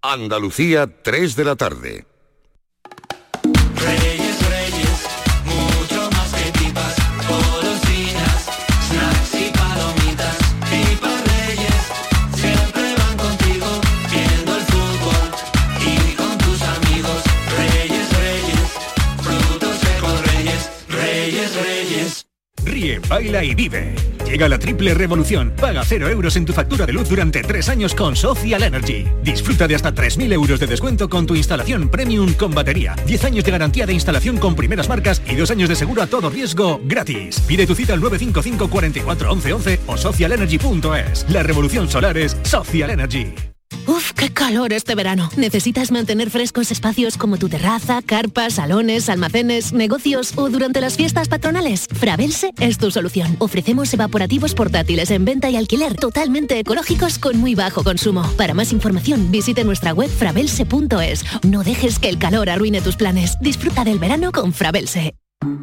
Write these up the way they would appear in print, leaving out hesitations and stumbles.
Andalucía, 3 de la tarde. Reyes, Reyes, mucho más que pipas, golosinas, snacks y palomitas. Pipas Reyes, siempre van contigo, viendo el fútbol y con tus amigos. Reyes, Reyes, frutos secos Reyes, Reyes, Reyes. Ríe, baila y vive. Llega la triple revolución. Paga 0 euros en tu factura de luz durante 3 años con Social Energy. Disfruta de hasta 3.000 euros de descuento con tu instalación premium con batería. 10 años de garantía de instalación con primeras marcas y 2 años de seguro a todo riesgo gratis. Pide tu cita al 955 44 11 11 o socialenergy.es. La revolución solar es Social Energy. ¡Uf, qué calor este verano! ¿Necesitas mantener frescos espacios como tu terraza, carpas, salones, almacenes, negocios o durante las fiestas patronales? Frabelse es tu solución. Ofrecemos evaporativos portátiles en venta y alquiler totalmente ecológicos con muy bajo consumo. Para más información, visite nuestra web frabelse.es. No dejes que el calor arruine tus planes. Disfruta del verano con Frabelse.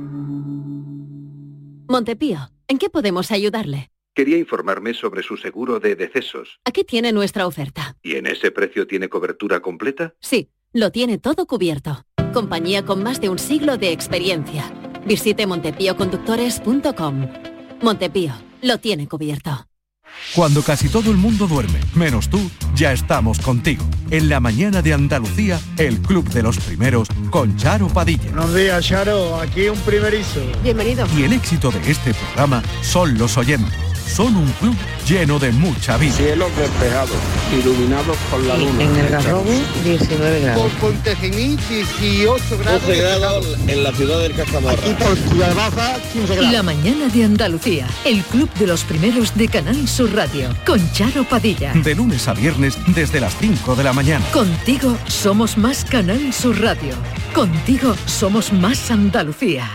Montepío, ¿en qué podemos ayudarle? Quería informarme sobre su seguro de decesos. Aquí tiene nuestra oferta. ¿Y en ese precio tiene cobertura completa? Sí, lo tiene todo cubierto. Compañía con más de un siglo de experiencia. Visite montepíoconductores.com. Montepío, lo tiene cubierto. Cuando casi todo el mundo duerme, menos tú, ya estamos contigo. En la mañana de Andalucía, el Club de los Primeros con Charo Padilla. Buenos días, Charo. Aquí un primerizo. Bienvenido. Y el éxito de este programa son los oyentes. Son un club lleno de mucha vida. Cielos despejados, iluminados por la luna. En el Garrobo, 19 grados. Por Pontejení, 18 grados. 12 grados en la ciudad del Castamarra. Aquí por Ciudad Baja, 15 grados. La mañana de Andalucía, el Club de los Primeros de Canal Sur Radio, con Charo Padilla. De lunes a viernes, desde las 5 de la mañana. Contigo somos más Canal Sur Radio. Contigo somos más Andalucía.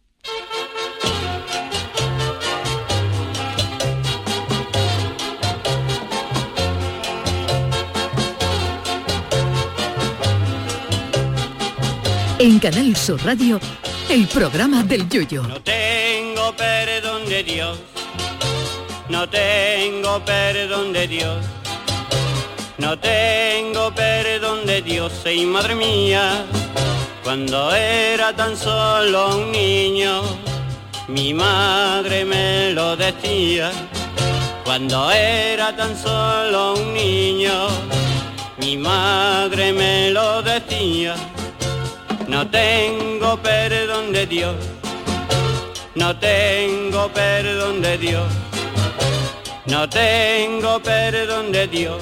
En Canal Sur Radio, el programa del Yoyo. No tengo perdón de Dios, no tengo perdón de Dios, no tengo perdón de Dios, y madre mía, cuando era tan solo un niño, mi madre me lo decía, cuando era tan solo un niño, mi madre me lo decía. No tengo perdón de Dios, no tengo perdón de Dios, no tengo perdón de Dios,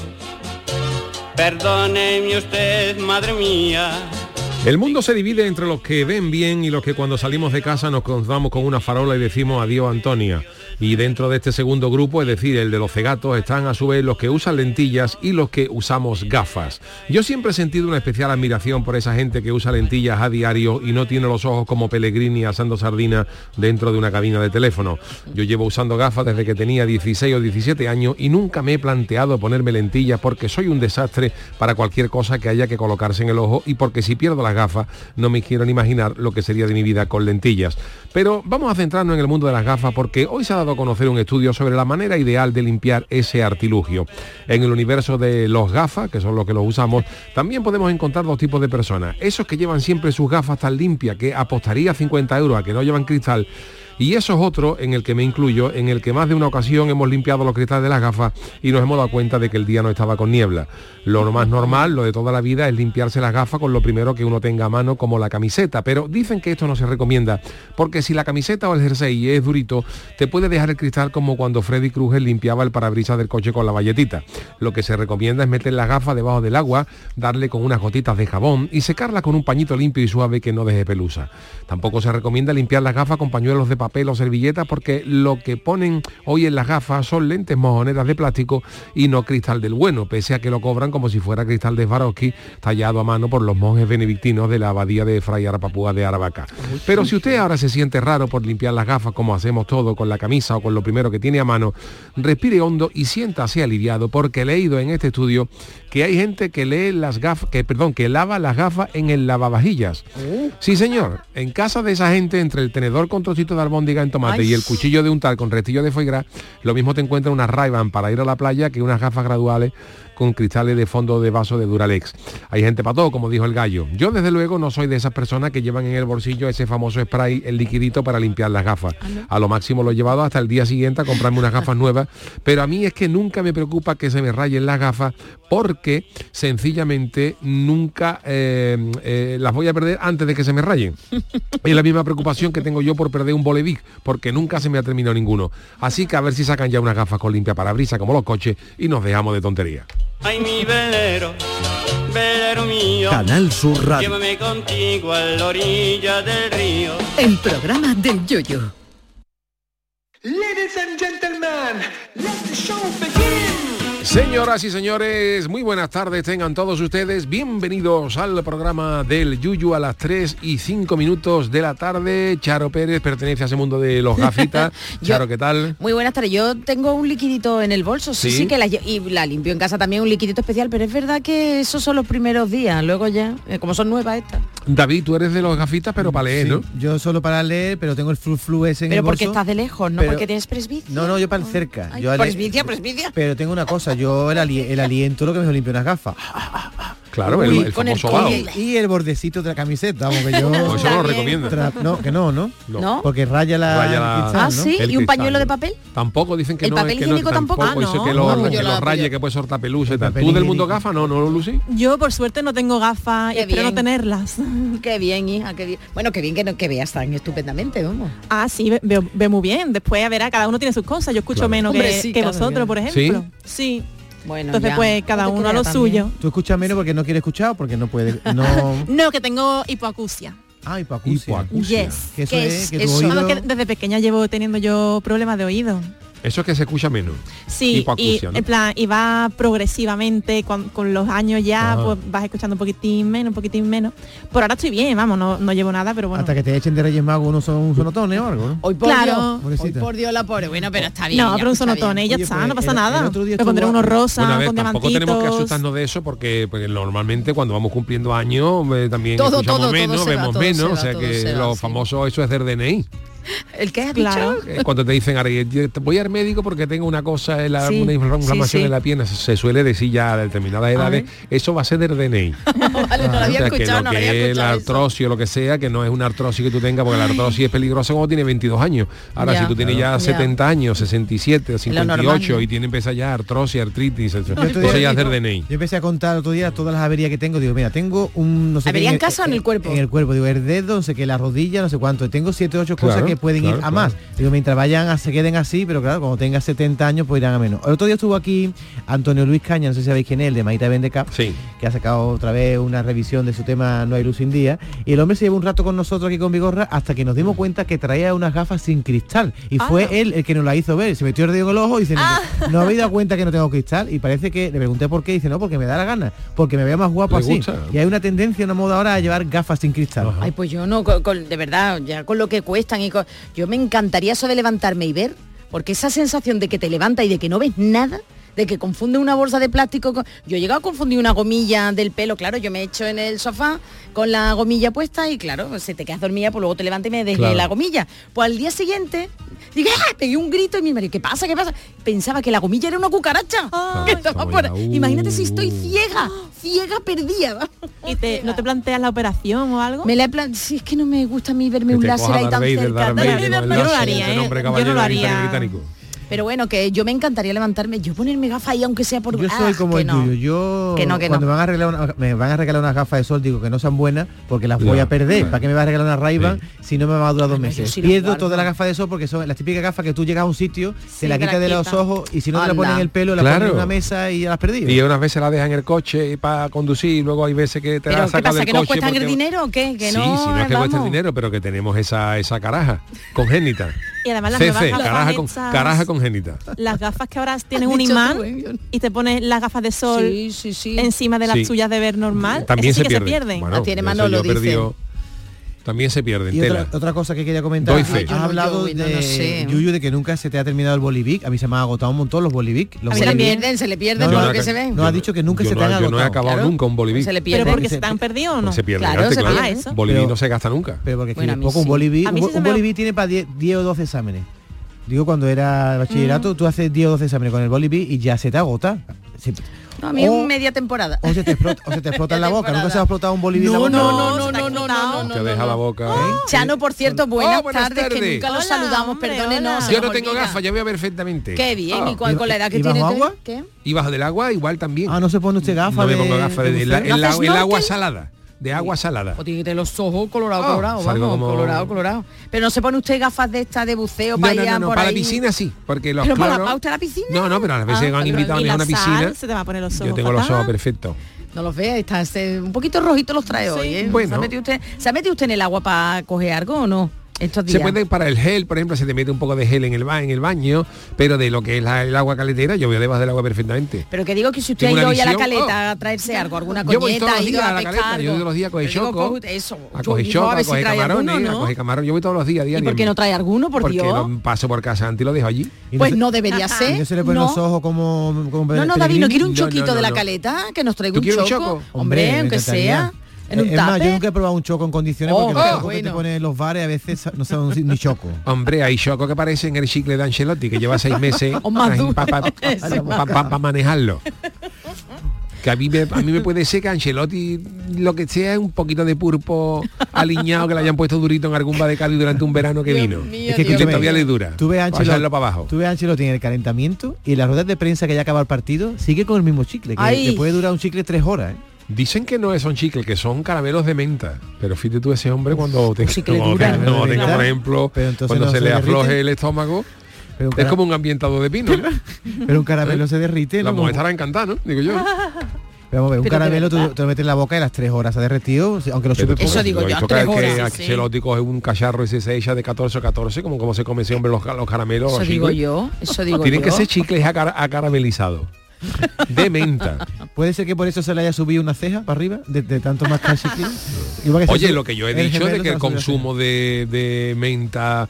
perdóneme usted, madre mía. El mundo se divide entre los que ven bien y los que cuando salimos de casa nos cruzamos con una farola y decimos adiós, Antonia. Y dentro de este segundo grupo, es decir, el de los cegatos, están a su vez los que usan lentillas y los que usamos gafas. Yo siempre he sentido una especial admiración por esa gente que usa lentillas a diario y no tiene los ojos como Pellegrini asando sardina dentro de una cabina de teléfono. Yo llevo usando gafas desde que tenía 16 o 17 años y nunca me he planteado ponerme lentillas porque soy un desastre para cualquier cosa que haya que colocarse en el ojo y porque si pierdo las gafas no me quiero ni imaginar lo que sería de mi vida con lentillas. Pero vamos a centrarnos en el mundo de las gafas porque hoy se ha dado a conocer un estudio sobre la manera ideal de limpiar ese artilugio. En el universo de los gafas, que son los que los usamos, también podemos encontrar dos tipos de personas. Esos que llevan siempre sus gafas tan limpias que apostaría 50 euros a que no llevan cristal. Y eso es otro, en el que me incluyo, en el que más de una ocasión hemos limpiado los cristales de las gafas y nos hemos dado cuenta de que el día no estaba con niebla. Lo más normal, lo de toda la vida, es limpiarse las gafas con lo primero que uno tenga a mano, como la camiseta. Pero dicen que esto no se recomienda, porque si la camiseta o el jersey es durito, te puede dejar el cristal como cuando Freddy Krueger limpiaba el parabrisas del coche con la bayetita. Lo que se recomienda es meter las gafas debajo del agua, darle con unas gotitas de jabón y secarlas con un pañito limpio y suave que no deje pelusa. Tampoco se recomienda limpiar las gafas con pañuelos de papel o servilletas porque lo que ponen hoy en las gafas son lentes mojoneras de plástico y no cristal del bueno, pese a que lo cobran como si fuera cristal de Swarovski tallado a mano por los monjes benedictinos de la abadía de Fray Arapapúa de Aravaca. Pero si usted ahora se siente raro por limpiar las gafas como hacemos todo con la camisa o con lo primero que tiene a mano, respire hondo y siéntase aliviado porque he leído en este estudio que hay gente que que lava las gafas en el lavavajillas. Sí, señor, en casa de esa gente, entre el tenedor con trocito de almohada albóndigas en tomate y el cuchillo de untar con restillo de foie gras, lo mismo te encuentras unas Ray-Ban para ir a la playa que unas gafas graduales con cristales de fondo de vaso de Duralex. Hay gente para todo, como dijo el gallo. Yo desde luego no soy de esas personas que llevan en el bolsillo ese famoso spray, el liquidito para limpiar las gafas. A lo máximo lo he llevado hasta el día siguiente a comprarme unas gafas nuevas, pero a mí es que nunca me preocupa que se me rayen las gafas porque sencillamente nunca las voy a perder antes de que se me rayen. Es la misma preocupación que tengo yo por perder un Bolevic, porque nunca se me ha terminado ninguno. Así que a ver si sacan ya unas gafas con limpia parabrisas como los coches y nos dejamos de tonterías. Ay, mi velero, velero mío. Canal Sur Radio. Llévame contigo a la orilla del río. El programa del Yoyo. Ladies and gentlemen, let the show begin. Señoras y señores, muy buenas tardes tengan todos ustedes. Bienvenidos al programa del Yuyu a las 3:05 de la tarde. Charo Pérez pertenece a ese mundo de los gafitas. Charo, ¿qué tal? Muy buenas tardes. Yo tengo un liquidito en el bolso, sí que la limpio en casa también, un liquidito especial, pero es verdad que esos son los primeros días, luego ya, como son nuevas estas. David, tú eres de los gafitas, pero para leer, ¿no? Yo solo para leer, pero tengo el flu ese en el bolso. Pero porque estás de lejos, no porque tienes presbicia. No, yo para el cerca. Ay, presbicia. Pero tengo una cosa, yo el aliento lo que me limpio unas gafas. Claro, el famoso vaho. Y el bordecito de la camiseta, vamos, que yo... Eso no lo recomiendo. No, porque raya la... Ah, ¿sí? ¿Y un pañuelo de papel? Tampoco, dicen que ¿El papel higiénico tampoco? Dice que los raye, que puede soltar pelusa y tal. ¿Tú del mundo gafas no lo lucís? Yo, por suerte, no tengo gafas y espero no tenerlas. Qué bien, hija, qué bien. Bueno, qué bien que veas tan estupendamente, vamos. Ah, sí, veo muy bien. Después, a ver, cada uno tiene sus cosas. Yo escucho menos que vosotros, por ejemplo. Sí. Bueno, entonces pues cada uno a lo suyo. ¿Tú escuchas menos porque no quieres escuchar o porque no puedes? No, que tengo hipoacusia. Ah, hipoacusia. Yes. ¿Qué es? ¿Que eso? Que desde pequeña llevo teniendo yo problemas de oído. Eso es que se escucha menos. Sí, hipoacusia, ¿no? En plan, y va progresivamente con los años ya, pues vas escuchando un poquitín menos. Por ahora estoy bien, vamos, no llevo nada, pero bueno. Hasta que te echen de Reyes Magos unos sonotones o algo, ¿no? Hoy por Dios la pobre, bueno, pero está bien. No, pero un sonotone y ya está, no pasa nada. Me pondré unos rosas con diamantitos. Tampoco tenemos que asustarnos de eso porque normalmente cuando vamos cumpliendo años también escuchamos menos, vemos menos, o sea que lo famoso eso es del DNI. ¿El qué has dicho? Cuando te dicen, voy al médico porque tengo una cosa, una inflamación en la pierna, se suele decir ya a determinadas edades, eso va a ser del DNI. Vale, no lo había escuchado, no lo había escuchado. La artrosis o lo que sea, que no es una artrosis que tú tengas, porque la artrosis es peligrosa cuando tiene 22 años. Ahora, si tú tienes ya 70 años, 67, 58 y empieza ya artrosis, artritis, eso ya es del DNI. Yo empecé a contar el otro día todas las averías que tengo. Digo, mira, tengo un... no sé ¿Avería en casa o en el cuerpo? En el cuerpo. Digo, el dedo, no sé qué, la rodilla, no sé cuánto. Tengo 7 o 8 cosas que pueden ir a más. Digo, mientras se queden así, pero claro, cuando tenga 70 años pues irán a menos. El otro día estuvo aquí Antonio Luis Caña, no sé si sabéis quién es, el de Maita Vendecap, que ha sacado otra vez una revisión de su tema No hay luz sin día, y el hombre se llevó un rato con nosotros aquí con Vigorra hasta que nos dimos cuenta que traía unas gafas sin cristal, y fue él el que nos la hizo ver. Se metió el dedo en el ojo y dice, no habéis dado cuenta que no tengo cristal, y parece que le pregunté por qué, y dice, no, porque me da la gana, porque me veo más guapo así. Y hay una tendencia, una moda ahora a llevar gafas sin cristal. Ay, pues yo no, de verdad, ya con lo que cuestan yo me encantaría eso de levantarme y ver, porque esa sensación de que te levanta y de que no ves nada, de que confunde una bolsa de plástico yo he llegado a confundir una gomilla del pelo, claro, yo me he hecho en el sofá con la gomilla puesta y claro, se te quedas dormida, pues luego te levantas y me desligué la gomilla. Pues al día siguiente digo, pegué un grito y mi marido, ¿qué pasa? Pensaba que la gomilla era una cucaracha. Que estaba imagínate si estoy ciega, perdida. ¿Y no te planteas la operación o algo? Si es que no me gusta a mí verme un láser ahí tan cerca. Yo no lo haría, yo no lo haría. Pero bueno, que yo me encantaría levantarme, yo ponerme gafas ahí aunque sea por... Yo soy como el tuyo, yo cuando me van a regalar unas gafas de sol digo que no sean buenas porque las voy a perder. ¿Para qué me vas a regalar una Ray-Ban si no me va a durar 2 meses? Pierdo todas las gafas de sol porque son las típicas gafas que tú llegas a un sitio, te la quitas de los ojos y si no te la pones en el pelo, la pones en una mesa y ya las has perdido. Y unas veces la dejas en el coche para conducir y luego hay veces que te la sacas del coche. ¿Pero qué pasa, que no cuestan el dinero o qué? Sí, no es que cuesta el dinero, pero que tenemos esa caraja congénita. Y además las nuevas caraja congénita. Las gafas que ahora tienen un imán y te pones las gafas de sol encima de las tuyas de ver normal. También se pierden. Bueno, tiene Manolo, dice. También se pierde en y tela. otra cosa que quería comentar. Has hablado de Yuyu, de que nunca se te ha terminado el Bolivic. A mí se me ha agotado un montón los Bolivic. Se le pierden por lo que se ven. No, ha dicho que nunca se te han agotado. Yo no he acabado nunca un Bolivic. Se le pierde. ¿Pero porque se te han perdido o no? Se pierde. Claro, se pierde. Eso. Bolivic no se gasta nunca. Pero porque poco un Bolivic. Un Bolivic tiene para 10 o 12 exámenes. Digo, cuando era bachillerato, tú haces 10 o 12 exámenes con el Bolivic y ya se te agota. No, a mí media temporada. O se te explota en la boca. ¿Nunca se ha explotado un Bolivic en la boca? No. Te deja la boca. Chano, por cierto, buenas tardes, que nunca los saludamos, perdónenos. Yo no tengo gafas, yo veo perfectamente. Qué bien, ¿y con la edad que tiene? ¿Qué? Y bajo del agua igual también. Ah, no se pone usted gafas. No me pongo gafas el agua salada. De agua salada. O tiene que tener los ojos colorado, colorado. Pero no se pone usted gafas de esta de buceo para ir por para ahí. La piscina sí, porque los ¿Pero cloros... para usted a la piscina? No, pero a las veces han invitado a una piscina. Se te va a poner los ojos. Yo tengo los ojos perfectos. No los vea, está un poquito rojito los trae hoy, ¿eh? Bueno. ¿Se ha metido usted en el agua para coger algo o no? Estos días. Se puede para el gel, por ejemplo, se te mete un poco de gel en el baño, pero de lo que es el agua caletera, yo veo debajo del agua perfectamente. Pero que digo que si usted ha ido hoy a la caleta a traerse algo, alguna coñeta, ha ido a pescar. Yo voy todos los días a coger choco, a coger camarones, a coger camarones. Yo voy todos los días. ¿Y por qué no trae alguno, por Dios? Porque no paso por casa antes y lo dejo allí. Pues no debería ser. ¿Y no se le ponen los ojos como No, David, ¿no quiere un choquito de la caleta? Que nos traiga un choco. Hombre, aunque sea... En un más, yo nunca he probado un choco en condiciones porque los chocos que te ponen en los bares a veces no son ni choco. Hombre, hay choco que parecen el chicle de Ancelotti, que lleva 6 meses para manejarlo. Que a mí me puede ser que Ancelotti lo que sea es un poquito de pulpo aliñado que le hayan puesto durito en algún bar de Cádiz durante un verano que vino. Es que todavía le dura. Tú ves a Ancelotti en el calentamiento y en las ruedas de prensa que ya acaba el partido sigue con el mismo chicle, que le puede durar un chicle 3 horas, ¿eh? Dicen que no son chicles, que son caramelos de menta. Pero fíjate tú ese hombre cuando tenga, por ejemplo, cuando se le afloje el estómago, es como un ambientado de pino, ¿no? Pero un caramelo se derrite. La mujer estará encantada, ¿no? Digo yo. Pero vamos a ver, un caramelo tú te lo metes en la boca y a las 3 horas se ha derretido, aunque lo supe poco. Eso digo yo, 3 horas. Que Ancelotti coge un cacharro y se echa de 14 o 14, como se come ese hombre los caramelos. Eso digo yo. Tienen que ser chicles acaramelizados. De menta. ¿Puede ser que por eso se le haya subido una ceja para arriba de tanto más chicle? Oye, lo que yo he dicho de que el consumo de menta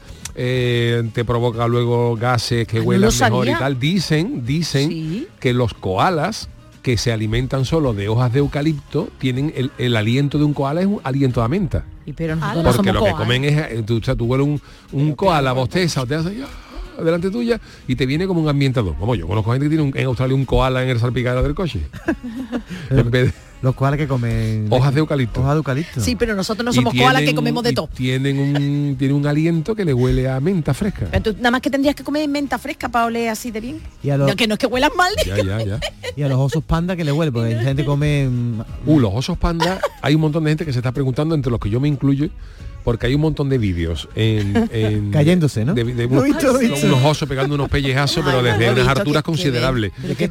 te provoca luego gases que huelan mejor y tal. Dicen que los koalas que se alimentan solo de hojas de eucalipto tienen el aliento de un koala es un aliento de menta. Porque lo que comen es tú hueles un koala, bosteza o te hace delante tuya y te viene como un ambientador. Vamos, yo conozco gente que tiene en Australia un koala en el salpicadero del coche. En vez de los koalas que comen hojas de eucalipto. Sí, pero nosotros no somos koalas que comemos de todo. Tienen un aliento que le huele a menta fresca. Pero tú nada más que tendrías que comer menta fresca para oler así de bien. Que no es que huelan mal. Ya. Y a los osos panda que le huele, porque la gente come... Los osos panda, hay un montón de gente que se está preguntando, entre los que yo me incluyo, porque hay un montón de vídeos cayéndose, ¿no? De unos osos pegando unos pellejazos, pero desde unas alturas considerables.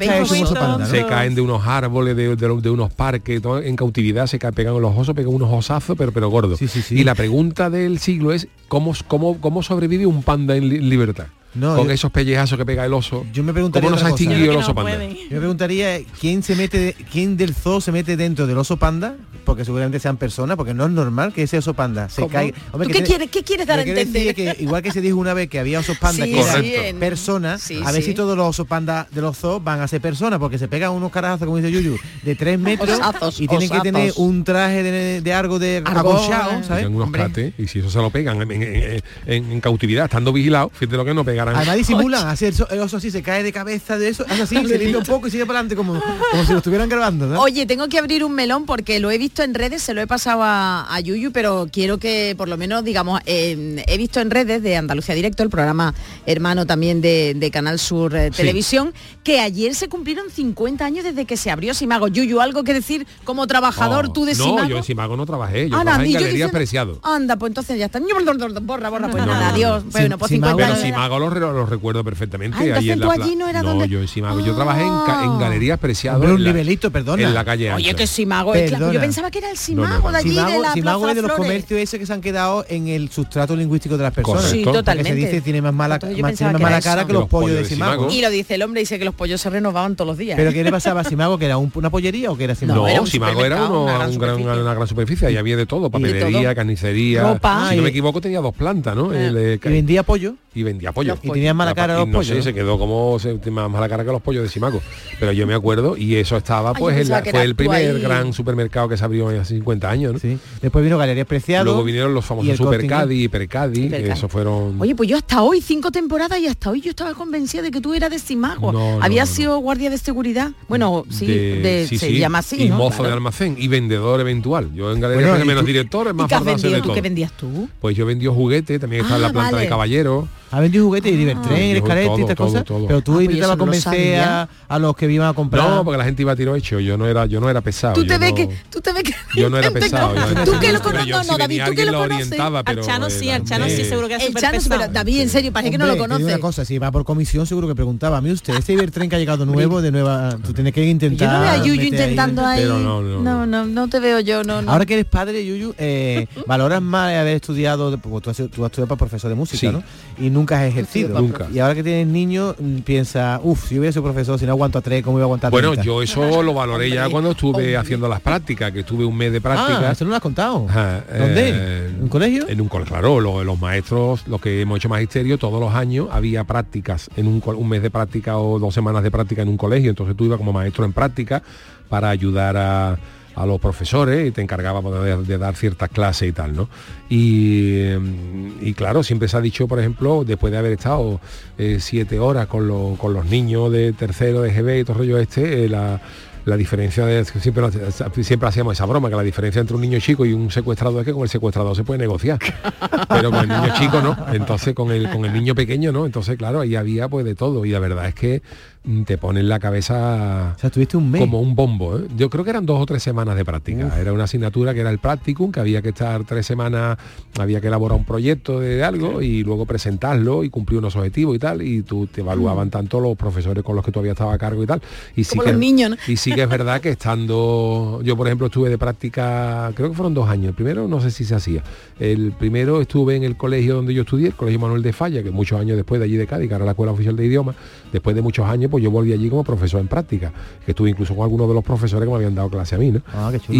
Se caen de unos árboles, de unos parques, todo, en cautividad se pegan los osos, pegan unos osazos, pero gordos. Sí. Y la pregunta del siglo es ¿cómo sobrevive un panda en libertad? Con esos pellejazos que pega el oso. Yo me preguntaría, ¿cómo nos ha extinguido el oso panda? Yo me preguntaría quién del zoo se mete dentro del oso panda, porque seguramente sean personas, porque no es normal que ese oso panda se caiga. Hombre, ¿Qué quieres dar a entender? Que igual que se dijo una vez que había osos panda que eran personas, a ver si todos los osos panda de los zoos van a ser personas, porque se pegan unos carajazos, como dice Yuyu, de 3 metros y tienen que tener un traje de algo de acolchado, ¿sabes? Unos cates, y si eso se lo pegan en cautividad, estando vigilados, fíjate lo que no pegarán. Además disimulan, así el oso así se cae de cabeza de eso, hace así, se limpia un poco y sigue para adelante como si lo estuvieran grabando, ¿no? Oye, tengo que abrir un melón porque lo he visto en redes, se lo he pasado a Yuyu, pero quiero que por lo menos, digamos, he visto en redes de Andalucía Directo, el programa hermano también de Canal Sur Televisión, que ayer se cumplieron 50 años desde que se abrió Simago. Yuyu, ¿algo que decir como trabajador tú de Simago? No, yo en Simago no trabajé, yo trabajé en Galerías Preciado. Anda, pues entonces ya está. Borra, pues nada, adiós. Bueno, pues 50 años. Simago lo recuerdo perfectamente. Entonces ahí en tú la allí no era donde... yo en Simago. Yo trabajé en Galerías Preciado. Un nivelito, perdona. En la calle Ancha. Oye, que Simago es claro. Yo pensaba que era el Simago de allí, de la Simago Plaza es de los Flores. comercios ese que se han quedado en el sustrato lingüístico de las personas. Sí, totalmente. Que se dice tiene más mala cara que los pollos de Simago. Y lo dice el hombre, dice que los pollos se renovaban todos los días. ¿Pero qué le pasaba a Simago? ¿Que era una pollería o que era Simago? No, Simago era una gran superficie. Ahí había de todo, papelería, carnicería. Ropa. Si no me equivoco tenía 2 plantas, ¿no? ¿Y vendía pollo? Y vendía pollo. Y tenían mala cara los pollos. No sé, se quedó como más mala cara que los pollos de Simago. Pero yo me acuerdo, y eso estaba pues fue el primer gran supermercado que se abrió hace 50 años, ¿no? Sí. Después vino Galerías Preciado. Luego vinieron los famosos Supercadi, Hipercadi, que eso fueron... Oye, pues yo hasta hoy, 5 temporadas, y hasta hoy yo estaba convencida de que tú eras de Simago. Había sido guardia de seguridad. Bueno, se llama así, y ¿no? mozo de almacén y vendedor eventual. Yo en Galerías menos director, es más fácil de todo. ¿Qué vendías tú? Pues yo vendí juguetes, también estaba en la planta de Caballero. Ha vendido juguetes y Divertren, Escalete y estas cosas. Todo. Pero tú intentabas convencer a los que iban a comprar. No, porque la gente iba a tiro hecho. Yo no era pesado. Tú te ves que yo no era pesado. Tú que lo conoces, no, David, tú que lo conoces. Al Chano sí, seguro que es súper pesado. Pero David, en serio, parece que no lo conoce. Una cosa, si va por comisión seguro que preguntaba a mí usted, este Divertren que ha llegado nuevo, de nueva, tú tienes que intentar. Yo no veo a Yuyu intentando ahí. Pero no te veo yo, no. Ahora que eres padre, Yuyu, valoras más haber estudiado, porque tú has estudiado para profesor de música, ¿no? Y nunca has ejercido. Nunca. Y ahora que tienes niños, piensa, si hubiera sido profesor, si no aguanto a 3, ¿cómo iba a aguantar a 30? Bueno, yo eso lo valoré ya cuando estuve haciendo las prácticas, que estuve un mes de práctica. Eso no lo has contado. ¿Dónde? ¿En un colegio? En un colegio, claro. Los maestros, los que hemos hecho magisterio, todos los años había prácticas, en un mes de práctica o 2 semanas de práctica en un colegio. Entonces tú ibas como maestro en práctica para ayudar a los profesores y te encargaba de dar ciertas clases y tal, ¿no? Y claro, siempre se ha dicho, por ejemplo, después de haber estado 7 horas con los niños de tercero, de GB y todo el rollo la diferencia siempre hacíamos esa broma, que la diferencia entre un niño chico y un secuestrador es que con el secuestrador se puede negociar, pero con el niño chico no. Entonces con el niño pequeño no. Entonces claro, ahí había pues de todo, y la verdad es que te pone en la cabeza, o sea, tuviste un mes como un bombo, ¿eh? Yo creo que eran 2 o 3 semanas de práctica. Era una asignatura que era el practicum, que había que estar 3 semanas, había que elaborar un proyecto de algo y luego presentarlo y cumplir unos objetivos y tal, y tú te evaluaban tanto los profesores con los que tú habías estado a cargo y tal. Y sí, como los niños, ¿no? Y sí que es verdad que estando, yo por ejemplo estuve de práctica, creo que fueron 2 años. El primero no sé si se hacía. El primero estuve en el colegio donde yo estudié, el Colegio Manuel de Falla, que muchos años después de allí de Cádiz, que era la Escuela Oficial de Idiomas. Después de muchos años, pues yo volví allí como profesor en práctica, que estuve incluso con algunos de los profesores que me habían dado clase a mí, ¿no? Qué chulo.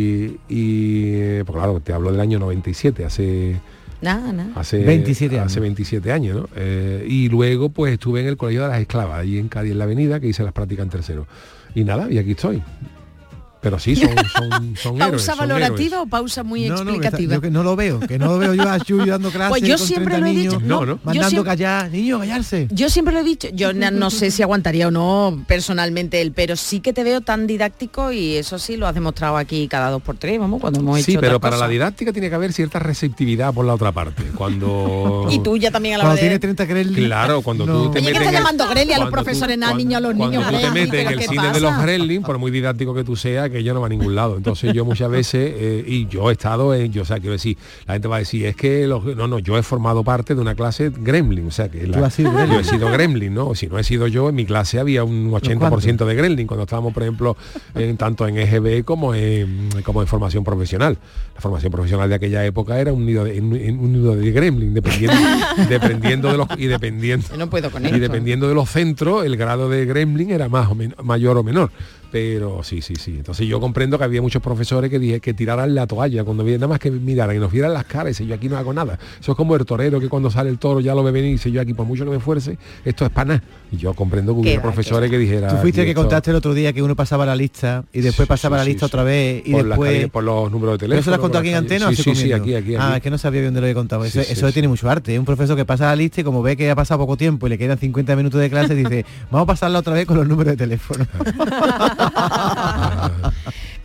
Y pues claro, te hablo del año 97, hace 27 años. Hace 27 años, ¿no? Y luego pues estuve en el Colegio de las Esclavas, allí en Cádiz, en la Avenida, que hice las prácticas en tercero. Y nada, y aquí estoy. Pero sí, son héroes. ¿Pausa valorativa o pausa muy explicativa? Yo no lo veo yo a Chuy dando clases. Pues yo siempre lo he dicho. Mandando callar, niños, callarse. Yo siempre lo he dicho. Yo no sé si aguantaría o no personalmente él, pero sí que te veo tan didáctico, y eso sí lo has demostrado aquí cada 2 por 3, vamos, cuando hemos hecho. Sí, pero otra para cosa. la didáctica tiene que haber cierta receptividad por la otra parte. Cuando y tú ya también a la cuando vez. tiene 30 gremlins. Claro, cuando tú te metes. ¿Qué está llamando gremlin a los profesores, a niños, a los niños? Cuando tú te metes en el cine de los gremlins, por muy didáctico que tú seas, que yo no va a ningún lado. Entonces yo muchas veces, y yo he estado quiero decir, la gente va a decir, es que yo he formado parte de una clase gremlin, o sea que yo he sido gremlin, ¿no? Si no he sido yo, en mi clase había un 80% de gremlin, cuando estábamos, por ejemplo, tanto en EGB como en formación profesional. La formación profesional de aquella época era un nido de gremlin, dependiendo de los y dependiendo de los centros, el grado de gremlin era mayor o menor. Pero sí. Entonces yo comprendo que había muchos profesores que tiraran la toalla cuando vienen, nada más que miraran y nos vieran las caras y dice, yo aquí no hago nada. Eso es como el torero que cuando sale el toro ya lo ve venir y dice, yo aquí por mucho que me esfuerce, esto es para nada. Y yo comprendo que hubiera profesores que dijeran. Tú fuiste el que contaste el otro día que uno pasaba la lista y después pasaba la lista otra vez y después por los números de teléfono. ¿Eso lo has contado aquí en antena? Sí, aquí. Es que no sabía dónde lo había contado. Eso tiene mucho arte. Es un profesor que pasa la lista y como ve que ha pasado poco tiempo y le quedan 50 minutos de clase, dice, vamos a pasarla otra vez con los números de teléfono.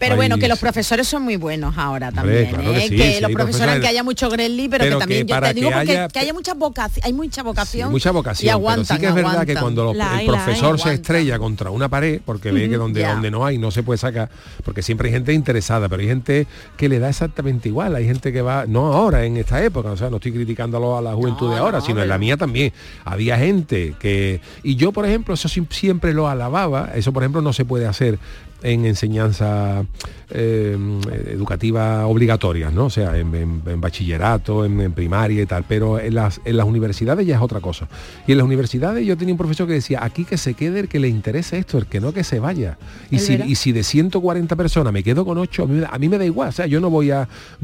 Pero bueno, que los profesores son muy buenos ahora también, claro que sí, que sí, los hay profesores, que haya mucho Gremlin, pero que también yo te digo porque que haya mucha vocación, hay mucha vocación. Sí, mucha vocación, y aguantan, pero sí que es verdad que cuando el profesor se estrella contra una pared, porque ve que donde no hay, no se puede sacar, porque siempre hay gente interesada, pero hay gente que le da exactamente igual, hay gente que va, no ahora, en esta época, o sea, no estoy criticándolo a la juventud de ahora, sino en la mía también. Había gente que... Y yo, por ejemplo, eso siempre lo alababa, eso, por ejemplo, no se puede hacer en enseñanza educativa obligatorias, ¿no? O sea, en bachillerato, en primaria y tal, pero en las universidades ya es otra cosa. Y en las universidades yo tenía un profesor que decía, aquí que se quede el que le interese esto, el que no que se vaya. Y si de 140 personas me quedo con 8, a mí me da igual, o sea, yo no voy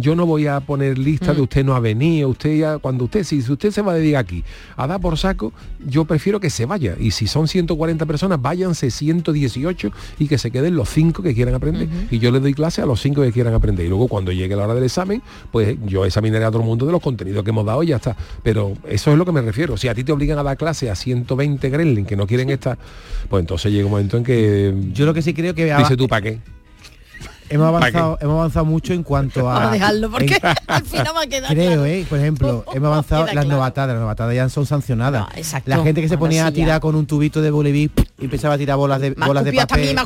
a poner lista de usted no ha venido, usted ya, si usted se va a dedicar aquí a dar por saco, yo prefiero que se vaya. Y si son 140 personas, váyanse 118 y que se queden los 5 que quieran aprender. Y yo les doy clase a los 5 que quieran aprender. Y luego cuando llegue la hora del examen, pues yo examinaré a todo el mundo de los contenidos que hemos dado y ya está. Pero eso es lo que me refiero. Si a ti te obligan a dar clase a 120 gremlin que no quieren estar, pues entonces llega un momento en que... Yo lo que sí creo que... Dice tú, ¿para qué? Hemos avanzado mucho en cuanto a... Vamos a dejarlo porque al final va a quedar creo, por ejemplo, hemos avanzado las novatadas ya son sancionadas. No, la gente que se ponía a tirar con un tubito de voleibol y empezaba a tirar bolas de papel. Me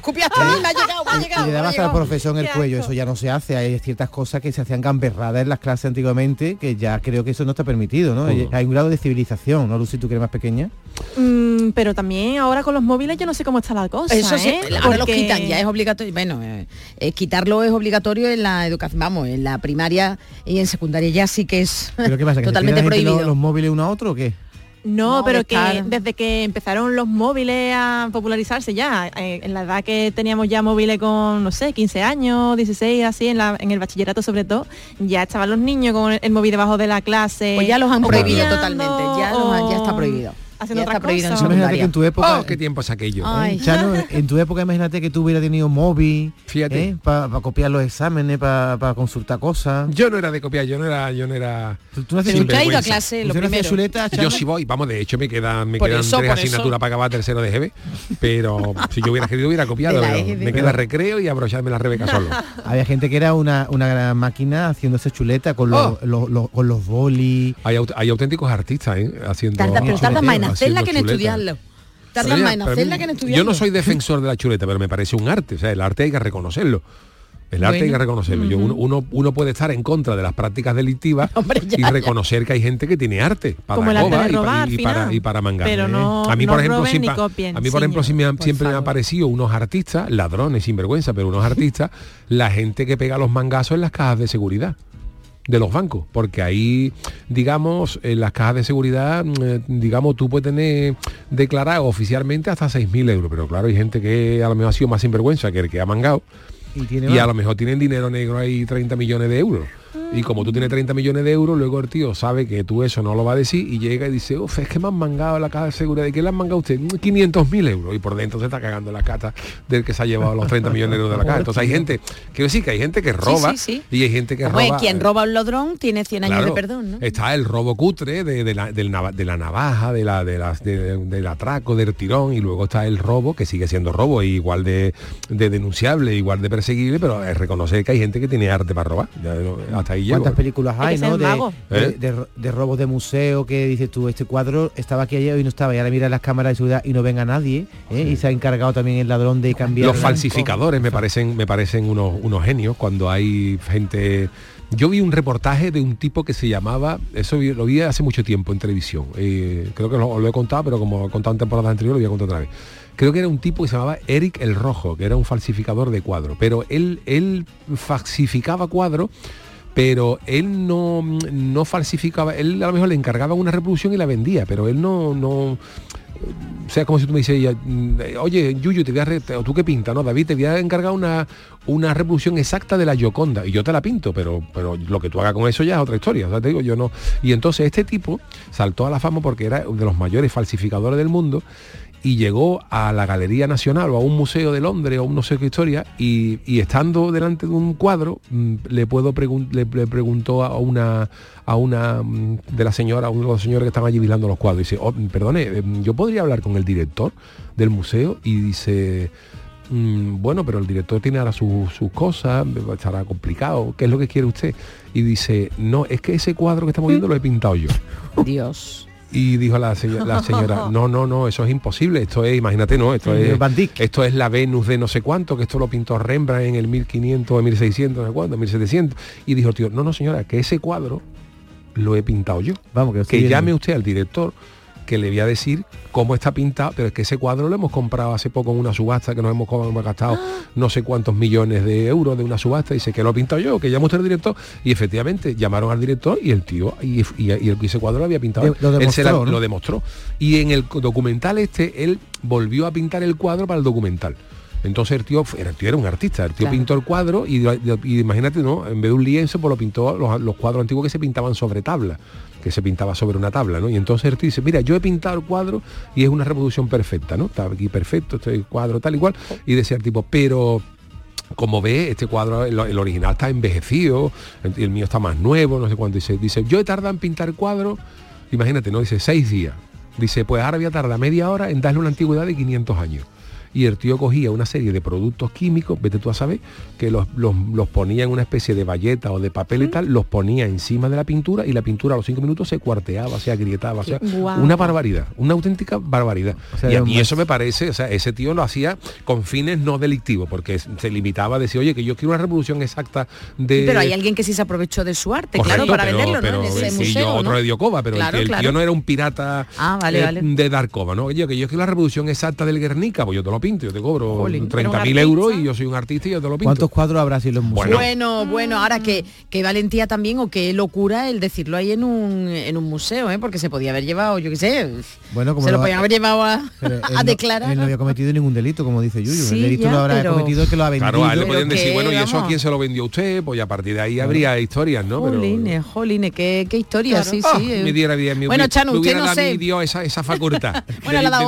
ha llegado. Y le daba hasta al profesor en el cuello, eso ya no se hace. Hay ciertas cosas que se hacían gamberradas en las clases antiguamente, que ya creo que eso no está permitido, ¿no? Hay un grado de civilización, ¿no, Lucy, tú que eres más pequeña? Pero también ahora con los móviles yo no sé cómo está la cosa. Eso sí, ahora los quitan, ya es obligatorio. Bueno, quitarlo es obligatorio en la educación, vamos, en la primaria y en secundaria ya sí que es ¿Pero qué pasa, totalmente prohibido. ¿Los móviles uno a otro o qué? No, pero que desde que empezaron los móviles a popularizarse ya, en la edad que teníamos ya móviles con, no sé, 15 años, 16, así, en el bachillerato sobre todo, ya estaban los niños con el móvil debajo de la clase. Pues ya los han prohibido totalmente, ya está prohibido. Haciendo otra cosa. Imagínate que en tu época... ¿Qué tiempo es aquello? Chano, en tu época imagínate que tú hubieras tenido móvil, fíjate, para copiar los exámenes, para consultar cosas. Yo no era de copiar, yo no era. ¿Tú has ido a clase lo primero? Chuleta, yo sí voy, vamos, de hecho me quedan 3 asignaturas para acabar tercero de GB, pero si yo hubiera querido hubiera copiado, pero me queda recreo y abrocharme la Rebeca solo. Había gente que era una gran máquina haciéndose chuleta con los bolis. Hay auténticos artistas haciendo. Pero tardan más en hacerla que en estudiarlo. Tardan más en hacerla que en estudiarlo. Yo no soy defensor de la chuleta, pero me parece un arte. O sea, el arte hay que reconocerlo. El arte hay que reconocerlo. Uno puede estar en contra de las prácticas delictivas y reconocer que hay gente que tiene arte para robar y para mangar. Pero no, a mí, por ejemplo, siempre me han parecido unos artistas, ladrones, sinvergüenza, pero unos artistas, la gente que pega los mangazos en las cajas de seguridad de los bancos, porque ahí, digamos, en las cajas de seguridad, digamos, tú puedes tener declarado oficialmente hasta 6.000 euros, pero claro, hay gente que a lo mejor ha sido más sinvergüenza que el que ha mangado y a lo mejor tienen dinero negro ahí 30 millones de euros. Y como tú tienes 30 millones de euros, luego el tío sabe que tú eso no lo va a decir y llega y dice, uf, es que me han mangado la caja de seguridad. ¿De qué le han mangado usted? 500.000 euros. Y por dentro se está cagando la cata del que se ha llevado los 30 millones de euros de la caja. Entonces hay gente, quiero decir que hay gente que roba y hay gente que roba. Quien roba un ladrón tiene 100 años de perdón, ¿no? Está el robo cutre de la navaja, del atraco, del tirón, y luego está el robo, que sigue siendo robo, igual de denunciable, igual de perseguible, pero es reconocer que hay gente que tiene arte para robar. Hasta ahí ¿Cuántas películas hay, no? De robos de museo, que dices tú, este cuadro estaba aquí ayer y no estaba, y ahora mira las cámaras de seguridad y no ven a nadie, y se ha encargado también el ladrón de cambiar. Los falsificadores me parecen unos genios cuando hay gente. Yo vi un reportaje de un tipo que se llamaba, eso lo vi hace mucho tiempo en televisión, creo que lo he contado, pero como he contado en temporadas anteriores, lo voy a contar otra vez. Creo que era un tipo que se llamaba Eric el Rojo, que era un falsificador de cuadros, pero él falsificaba cuadros, pero él no falsificaba, él a lo mejor le encargaba una reproducción y la vendía, pero él no o sea, como si tú me dices, oye, Yuyu, o tú qué pintas, ¿no? David, te voy a encargar una reproducción exacta de la Gioconda, y yo te la pinto, pero lo que tú hagas con eso ya es otra historia, o sea, te digo, yo no. Y entonces este tipo saltó a la fama porque era uno de los mayores falsificadores del mundo, y llegó a la Galería Nacional o a un museo de Londres o no sé qué historia, y estando delante de un cuadro le preguntó a una de las señoras, a uno de los señores que estaban allí vigilando los cuadros, y dice, perdone, yo podría hablar con el director del museo, y dice, bueno, pero el director tiene ahora sus cosas, estará complicado, ¿qué es lo que quiere usted? Y dice, no, es que ese cuadro que estamos viendo lo he pintado yo. Dios. Y dijo la señora, no, eso es imposible, esto es, imagínate, no, esto es la Venus de no sé cuánto, que esto lo pintó Rembrandt en el 1500, en 1600, no sé cuánto, 1700. Y dijo el tío, no, señora, que ese cuadro lo he pintado yo. Vamos, que llame usted al director, que le voy a decir cómo está pintado, pero es que ese cuadro lo hemos comprado hace poco en una subasta, que nos hemos gastado no sé cuántos millones de euros de una subasta, y dice que lo he pintado yo, que llama usted al director, y efectivamente llamaron al director y el tío, y ese cuadro lo había pintado. Lo demostró. Y en el documental él volvió a pintar el cuadro para el documental. Entonces el tío era un artista, el tío pintó el cuadro y imagínate, ¿no? En vez de un lienzo, pues lo pintó los cuadros antiguos que se pintaban sobre tabla, que se pintaba sobre una tabla, ¿no? Y entonces el tío dice, mira, yo he pintado el cuadro y es una reproducción perfecta, ¿no? Está aquí perfecto, este cuadro tal y cual. Y decía el tipo, pero como ve, este cuadro, el original está envejecido, el mío está más nuevo, no sé cuánto. Dice, yo he tardado en pintar el cuadro, imagínate, ¿no? Dice, 6 días. Dice, pues ahora voy a tardar media hora en darle una antigüedad de 500 años. Y el tío cogía una serie de productos químicos, vete tú a saber, que los ponía en una especie de bayeta o de papel y tal, los ponía encima de la pintura y la pintura a los 5 minutos se cuarteaba, se agrietaba, o sea, una barbaridad, una auténtica barbaridad. O sea, y a mí eso me parece, o sea, ese tío lo hacía con fines no delictivos, porque se limitaba a decir, oye, que yo quiero una reproducción exacta de... Pero hay alguien que sí se aprovechó de su arte, correcto, claro, para venderlo, pero, ¿no? En ese sí, museo, yo otro ¿no? le dio coba, pero claro, el tío no era un pirata de dar coba, ¿no? Oye, que yo quiero la reproducción exacta del Guernica, pues yo te lo pinto, yo te cobro 30.000 euros y yo soy un artista y yo te lo pinto. ¿Cuántos cuadros habrá si los museos? Bueno, ahora que valentía también o qué locura el decirlo ahí en un museo, porque se podía haber llevado, yo qué sé, bueno, como se lo podían haber llevado a declarar. Él no había cometido ningún delito, como dice Yuyu. Sí, el delito lo habrá cometido el que lo ha vendido. Claro, a él le podían decir, bueno, ¿y eso a quién se lo vendió usted? Pues a partir de ahí habría historias, ¿no? Jolines, qué historia, claro. Sí. Me diera bien, bueno, Chano, usted no sé. esa facultad. Bueno, la da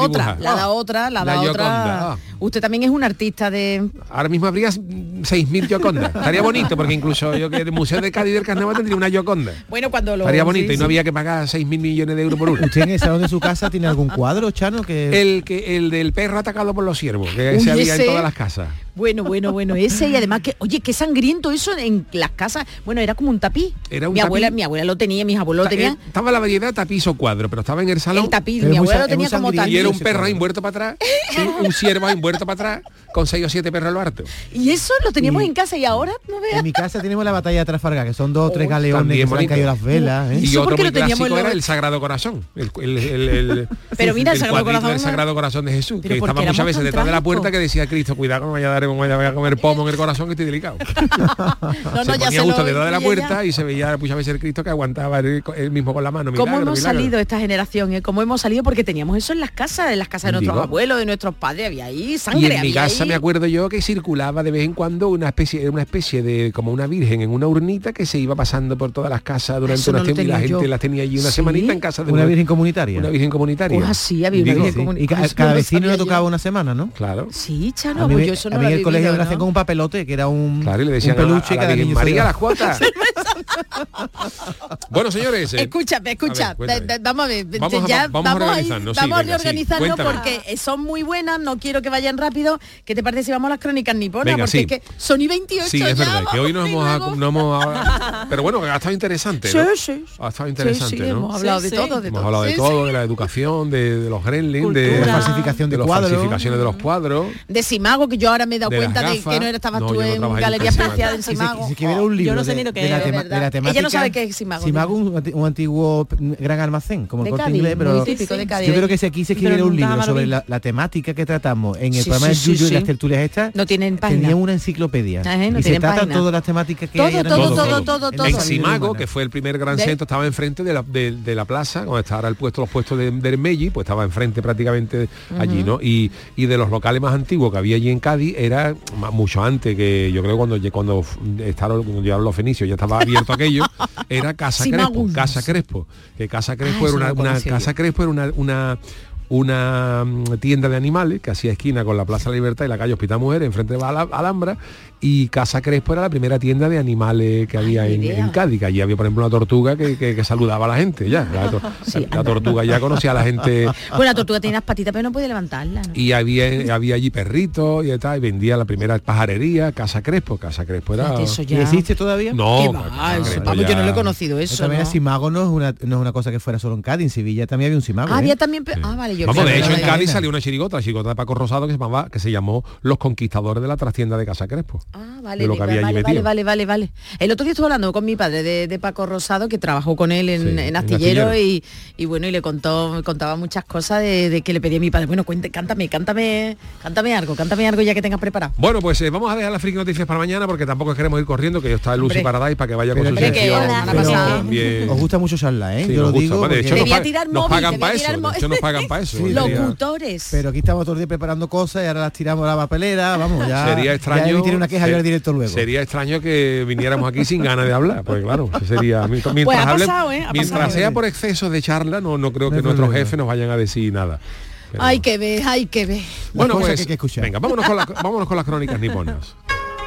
otra. Usted también es un artista de... Ahora mismo habría 6.000 Giocondas. Estaría bonito, porque incluso yo que el Museo de Cádiz del Carnaval tendría una Gioconda. Bueno, cuando lo... Estaría bonito y no había que pagar 6.000 millones de euros por uno. ¿Usted en el salón de su casa tiene algún cuadro, Chano? El del perro atacado por los ciervos, que se había en todas las casas. Bueno, ese, y además que, oye, qué sangriento eso en las casas. Bueno, era como un tapiz. Mi abuela lo tenía, mis abuelos lo tenían. Estaba la variedad tapiz o cuadro, pero estaba en el salón. El tapiz, mi abuela lo tenía como tapiz. Y era un perro envuelto para atrás, un ciervo envuelto para atrás, con 6 o 7 perros al harto. Y eso lo teníamos en casa y ahora no veas. En mi casa tenemos la batalla de Trafalgar, que son 2 o 3 galeones que se han caído las velas. Y otro muy clásico era el Sagrado Corazón. Pero mira, el Sagrado Corazón de Jesús, que estaba muchas veces detrás de la puerta, que decía Cristo, cuidado, no me vaya a comer pomo en el corazón, que estoy delicado. Se ponía justo detrás de la puerta y se veía muchas veces el Cristo que aguantaba él mismo con la mano. ¿Cómo hemos salido esta generación? ¿Cómo hemos salido? Porque teníamos eso en las casas de nuestros abuelos, de nuestros padres, había ahí sangre. Y en mi casa me acuerdo yo que circulaba de vez en cuando una especie de como una virgen en una urnita que se iba pasando por todas las casas durante una tiempo y la gente las tenía allí una semanita en casa de una virgen comunitaria. Una virgen comunitaria. Pues así había una virgen comunitaria. Y cada vecino le tocaba una semana, ¿no? Claro. Sí, Chano, pues yo eso no lo había. En el colegio me lo hacían con un papelote que era un le decían un peluche a la Virgen María las cuotas. Bueno, señores, escucha, vamos a ver, vamos a reorganizarnos porque son muy buenas, no quiero que vayan rápido. ¿Qué te parece si vamos a las crónicas niponas? Porque es que son y 28 sí, es verdad, que hoy no hemos pero bueno, ha estado interesante, ¿no? Sí. Ha estado interesante, ¿no? Hemos hablado de todo. Hemos hablado de todo, de la educación, de los gremlins, de la falsificación de las falsificaciones de los cuadros. De Simago, que yo ahora me he dado cuenta de que no estabas tú en Galería Preciada en Simago. Si quiere un libro yo no sé ni lo que de la temática. Ella no sabe qué es Simago. Simago, un antiguo gran almacén, como el Corte Inglés, pero muy típico de Cádiz. Yo creo que si aquí se escribiera un libro sobre la temática que tratamos en el programa de Yuyu y las tertulias estas, no tienen página. Tendría una enciclopedia. Y se tratan todas las temáticas que hay. Todo. En Simago, que fue el primer gran centro, estaba enfrente de la plaza, donde estaba los puestos de Hermelli, pues estaba enfrente prácticamente allí, ¿no? Y de los locales más antiguos que había allí en Cádiz, era mucho antes, que yo creo cuando llegaron los fenicios ya estaba abierto aquello, era Casa Crespo. Que Casa Crespo era una tienda de animales que hacía esquina con la Plaza de la Libertad y la calle Hospital Mujeres, enfrente de Alhambra, y Casa Crespo era la primera tienda de animales que había en Cádiz. Allí había, por ejemplo, una tortuga que saludaba a la gente ya. La tortuga ya conocía a la gente. Bueno, la tortuga tenía las patitas, pero no podía levantarla, ¿no? Y había allí perritos y tal, y vendía la primera pajarería, Casa Crespo. Casa Crespo era... Eso ya... ¿Y existe todavía? No, vamos, yo no lo he conocido eso. También ¿no? el Simago no es una cosa que fuera solo en Cádiz, en Sevilla también había un Simago. Había también... vale, yo... Vamos, de hecho en Cádiz salió una chirigota, la chirigota de Paco Rosado, que se llamó Los Conquistadores de la trastienda de Casa Crespo. Vale, vale. El otro día estuve hablando con mi padre de Paco Rosado, que trabajó con él en Astillero, y bueno, y le contaba muchas cosas de que le pedía a mi padre, bueno, cántame algo ya que tengas preparado. Bueno, pues vamos a dejar las friki noticias para mañana, porque tampoco queremos ir corriendo, que ya está Lucy Paradise para que vaya con su sección. Os gusta mucho charla, ¿eh? Sí, yo lo digo. De hecho, nos pagan para eso. Locutores. Pero aquí estamos todos los días preparando cosas y ahora las tiramos a la papelera, vamos, ya. Sería extraño. Ya tiene una queja yo al directo luego. Sería extraño que viniéramos aquí sin ganas de hablar, porque claro, sería mientras sea por exceso de charla, no creo que nuestros jefes nos vayan a decir nada. Pero... Hay que ver. Bueno, pues, que hay que escuchar. Venga, vámonos con las crónicas niponas.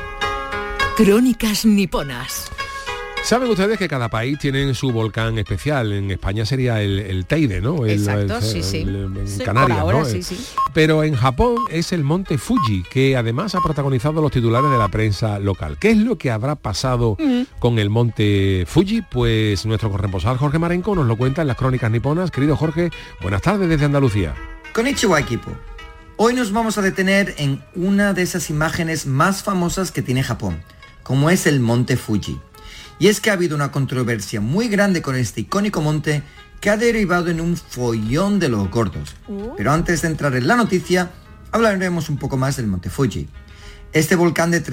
Crónicas niponas. ¿Saben ustedes que cada país tiene su volcán especial? En España sería el Teide, ¿no? Exacto, sí. En Canarias, ahora, ¿no? Sí. Pero en Japón es el monte Fuji, que además ha protagonizado los titulares de la prensa local. ¿Qué es lo que habrá pasado con el monte Fuji? Pues nuestro corresponsal Jorge Marenco nos lo cuenta en las crónicas niponas. Querido Jorge, buenas tardes desde Andalucía. Konnichiwa, equipo. Hoy nos vamos a detener en una de esas imágenes más famosas que tiene Japón, como es el monte Fuji. Y es que ha habido una controversia muy grande con este icónico monte que ha derivado en un follón de los gordos. Pero antes de entrar en la noticia, hablaremos un poco más del monte Fuji. Este volcán de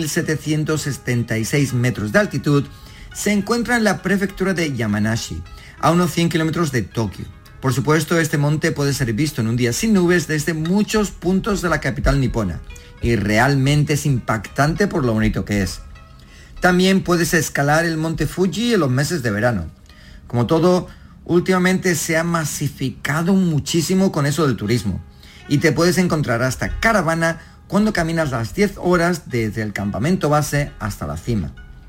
3.776 metros de altitud se encuentra en la prefectura de Yamanashi, a unos 100 kilómetros de Tokio. Por supuesto, este monte puede ser visto en un día sin nubes desde muchos puntos de la capital nipona, y realmente es impactante por lo bonito que es. También puedes escalar el monte Fuji en los meses de verano. Como todo, últimamente se ha masificado muchísimo con eso del turismo. Y te puedes encontrar hasta caravana cuando caminas las 10 horas desde el campamento base hasta la cima.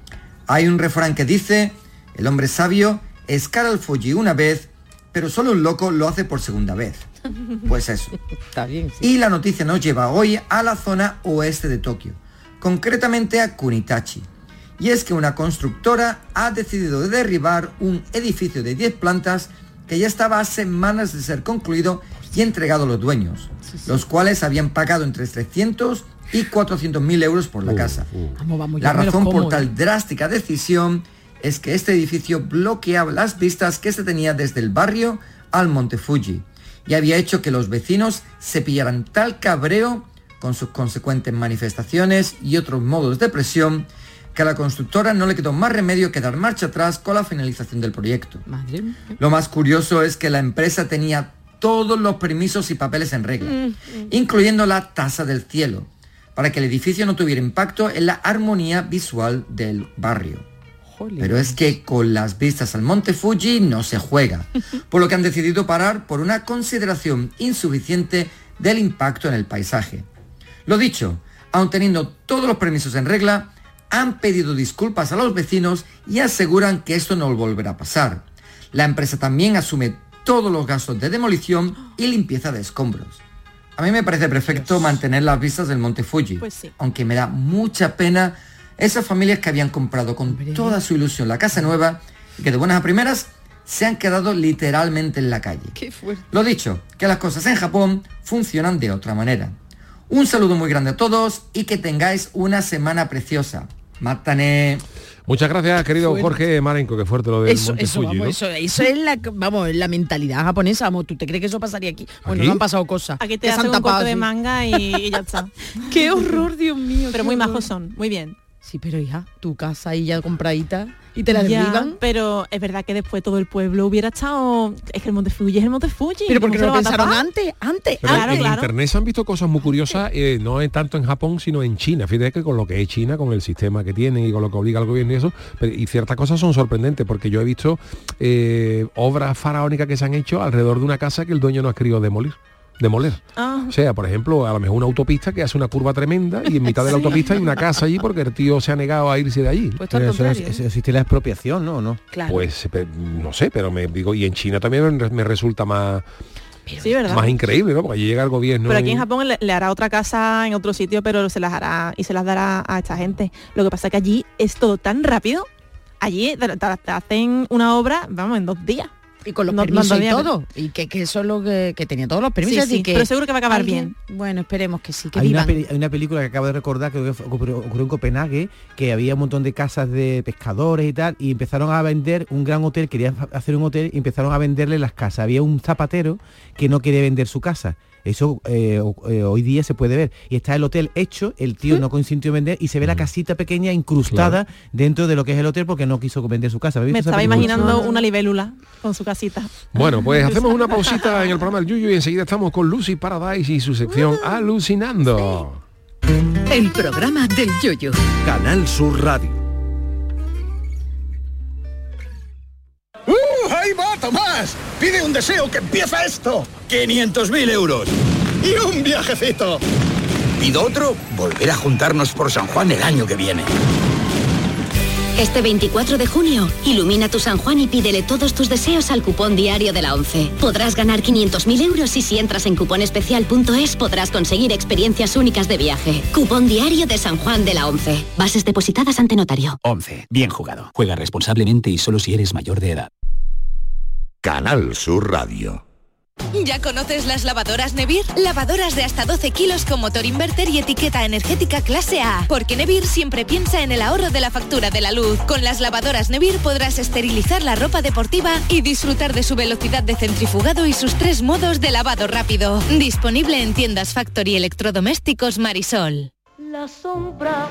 Hay un refrán que dice, el hombre sabio escala el Fuji una vez, pero solo un loco lo hace por segunda vez. Pues eso. Está bien, sí. Y la noticia nos lleva hoy a la zona oeste de Tokio, concretamente a Kunitachi. Y es que una constructora ha decidido derribar un edificio de 10 plantas que ya estaba a semanas de ser concluido y entregado a los dueños, los cuales habían pagado entre 300 y 400.000 euros por la casa. La razón por tal drástica decisión es que este edificio bloqueaba las vistas que se tenía desde el barrio al monte Fuji y había hecho que los vecinos se pillaran tal cabreo con sus consecuentes manifestaciones y otros modos de presión que a la constructora no le quedó más remedio que dar marcha atrás con la finalización del proyecto. Madre mía. Lo más curioso es que la empresa tenía todos los permisos y papeles en regla, incluyendo la tasa del cielo, para que el edificio no tuviera impacto en la armonía visual del barrio. Pero es que con las vistas al monte Fuji no se juega, por lo que han decidido parar por una consideración insuficiente del impacto en el paisaje. Lo dicho, aun teniendo todos los permisos en regla, han pedido disculpas a los vecinos y aseguran que esto no volverá a pasar. La empresa también asume todos los gastos de demolición y limpieza de escombros. A mí me parece perfecto mantener las vistas del monte Fuji, pues sí, aunque me da mucha pena esas familias que habían comprado con toda su ilusión la casa nueva y que de buenas a primeras se han quedado literalmente en la calle. Qué fuerte. Lo dicho, que las cosas en Japón funcionan de otra manera. Un saludo muy grande a todos y que tengáis una semana preciosa. ¡Mátane! Muchas gracias, querido Jorge Marenco, que fuerte lo del monte Fuji, vamos, ¿no? eso es la mentalidad japonesa, vamos. ¿Tú te crees que eso pasaría aquí? Bueno, no han pasado cosas. Aquí te hacen un corto de manga y ya está. ¡Qué horror, Dios mío! Pero muy majos son, muy bien. Sí, pero hija, tu casa ahí ya compradita y te la derriban. Pero es verdad que después todo el pueblo hubiera estado... Es que el Monte Fuji es el Monte Fuji. Pero porque no lo pensaron antes. Pero en internet se han visto cosas muy curiosas, no es tanto en Japón, sino en China. Fíjate que con lo que es China, con el sistema que tienen y con lo que obliga al gobierno y eso, y ciertas cosas son sorprendentes, porque yo he visto obras faraónicas que se han hecho alrededor de una casa que el dueño no ha querido demoler. O sea, por ejemplo, a lo mejor una autopista que hace una curva tremenda y en mitad de la autopista hay una casa allí porque el tío se ha negado a irse de allí. Pues pero eso existe la expropiación, ¿no? Claro. Pues no sé, pero me digo, y en China también me resulta más... Sí, ¿verdad? Más increíble, ¿no? Porque allí llega el gobierno. Pero aquí en Japón le hará otra casa en otro sitio, pero se las hará y se las dará a esta gente. Lo que pasa es que allí es todo tan rápido. Allí te hacen una obra, vamos, en 2 días. Y con los permisos y todo. Y que eso es lo que tenía todos los permisos. Sí, y que pero seguro que va a acabar bien. Bueno, esperemos que sí, que hay vivan. hay una película que acabo de recordar que ocurrió en Copenhague, que había un montón de casas de pescadores y tal, y empezaron a vender un gran hotel, querían hacer un hotel y empezaron a venderle las casas. Había un zapatero que no quería vender su casa. Eso hoy día se puede ver. Y está el hotel hecho, el tío no consintió vender y se ve la casita pequeña incrustada dentro de lo que es el hotel porque no quiso vender su casa. Me estaba imaginando una libélula con su casita. Bueno, pues hacemos una pausita en el programa del Yuyu y enseguida estamos con Lucy Paradise y su sección Alucinando. El programa del Yuyu. Canal Sur Radio. ¡Ahí va, Tomás! Pide un deseo que empieza esto. 500.000 euros. Y un viajecito. Pido otro, volver a juntarnos por San Juan el año que viene. Este 24 de junio, ilumina tu San Juan y pídele todos tus deseos al cupón diario de la ONCE. Podrás ganar 500.000 euros y si entras en cuponespecial.es podrás conseguir experiencias únicas de viaje. Cupón diario de San Juan de la ONCE. Bases depositadas ante notario. ONCE. Bien jugado. Juega responsablemente y solo si eres mayor de edad. Canal Sur Radio. ¿Ya conoces las lavadoras Nevir? Lavadoras de hasta 12 kilos con motor inverter y etiqueta energética clase A. Porque Nevir siempre piensa en el ahorro de la factura de la luz. Con las lavadoras Nevir podrás esterilizar la ropa deportiva y disfrutar de su velocidad de centrifugado y sus 3 modos de lavado rápido. Disponible en tiendas Factory Electrodomésticos Marisol. La sombra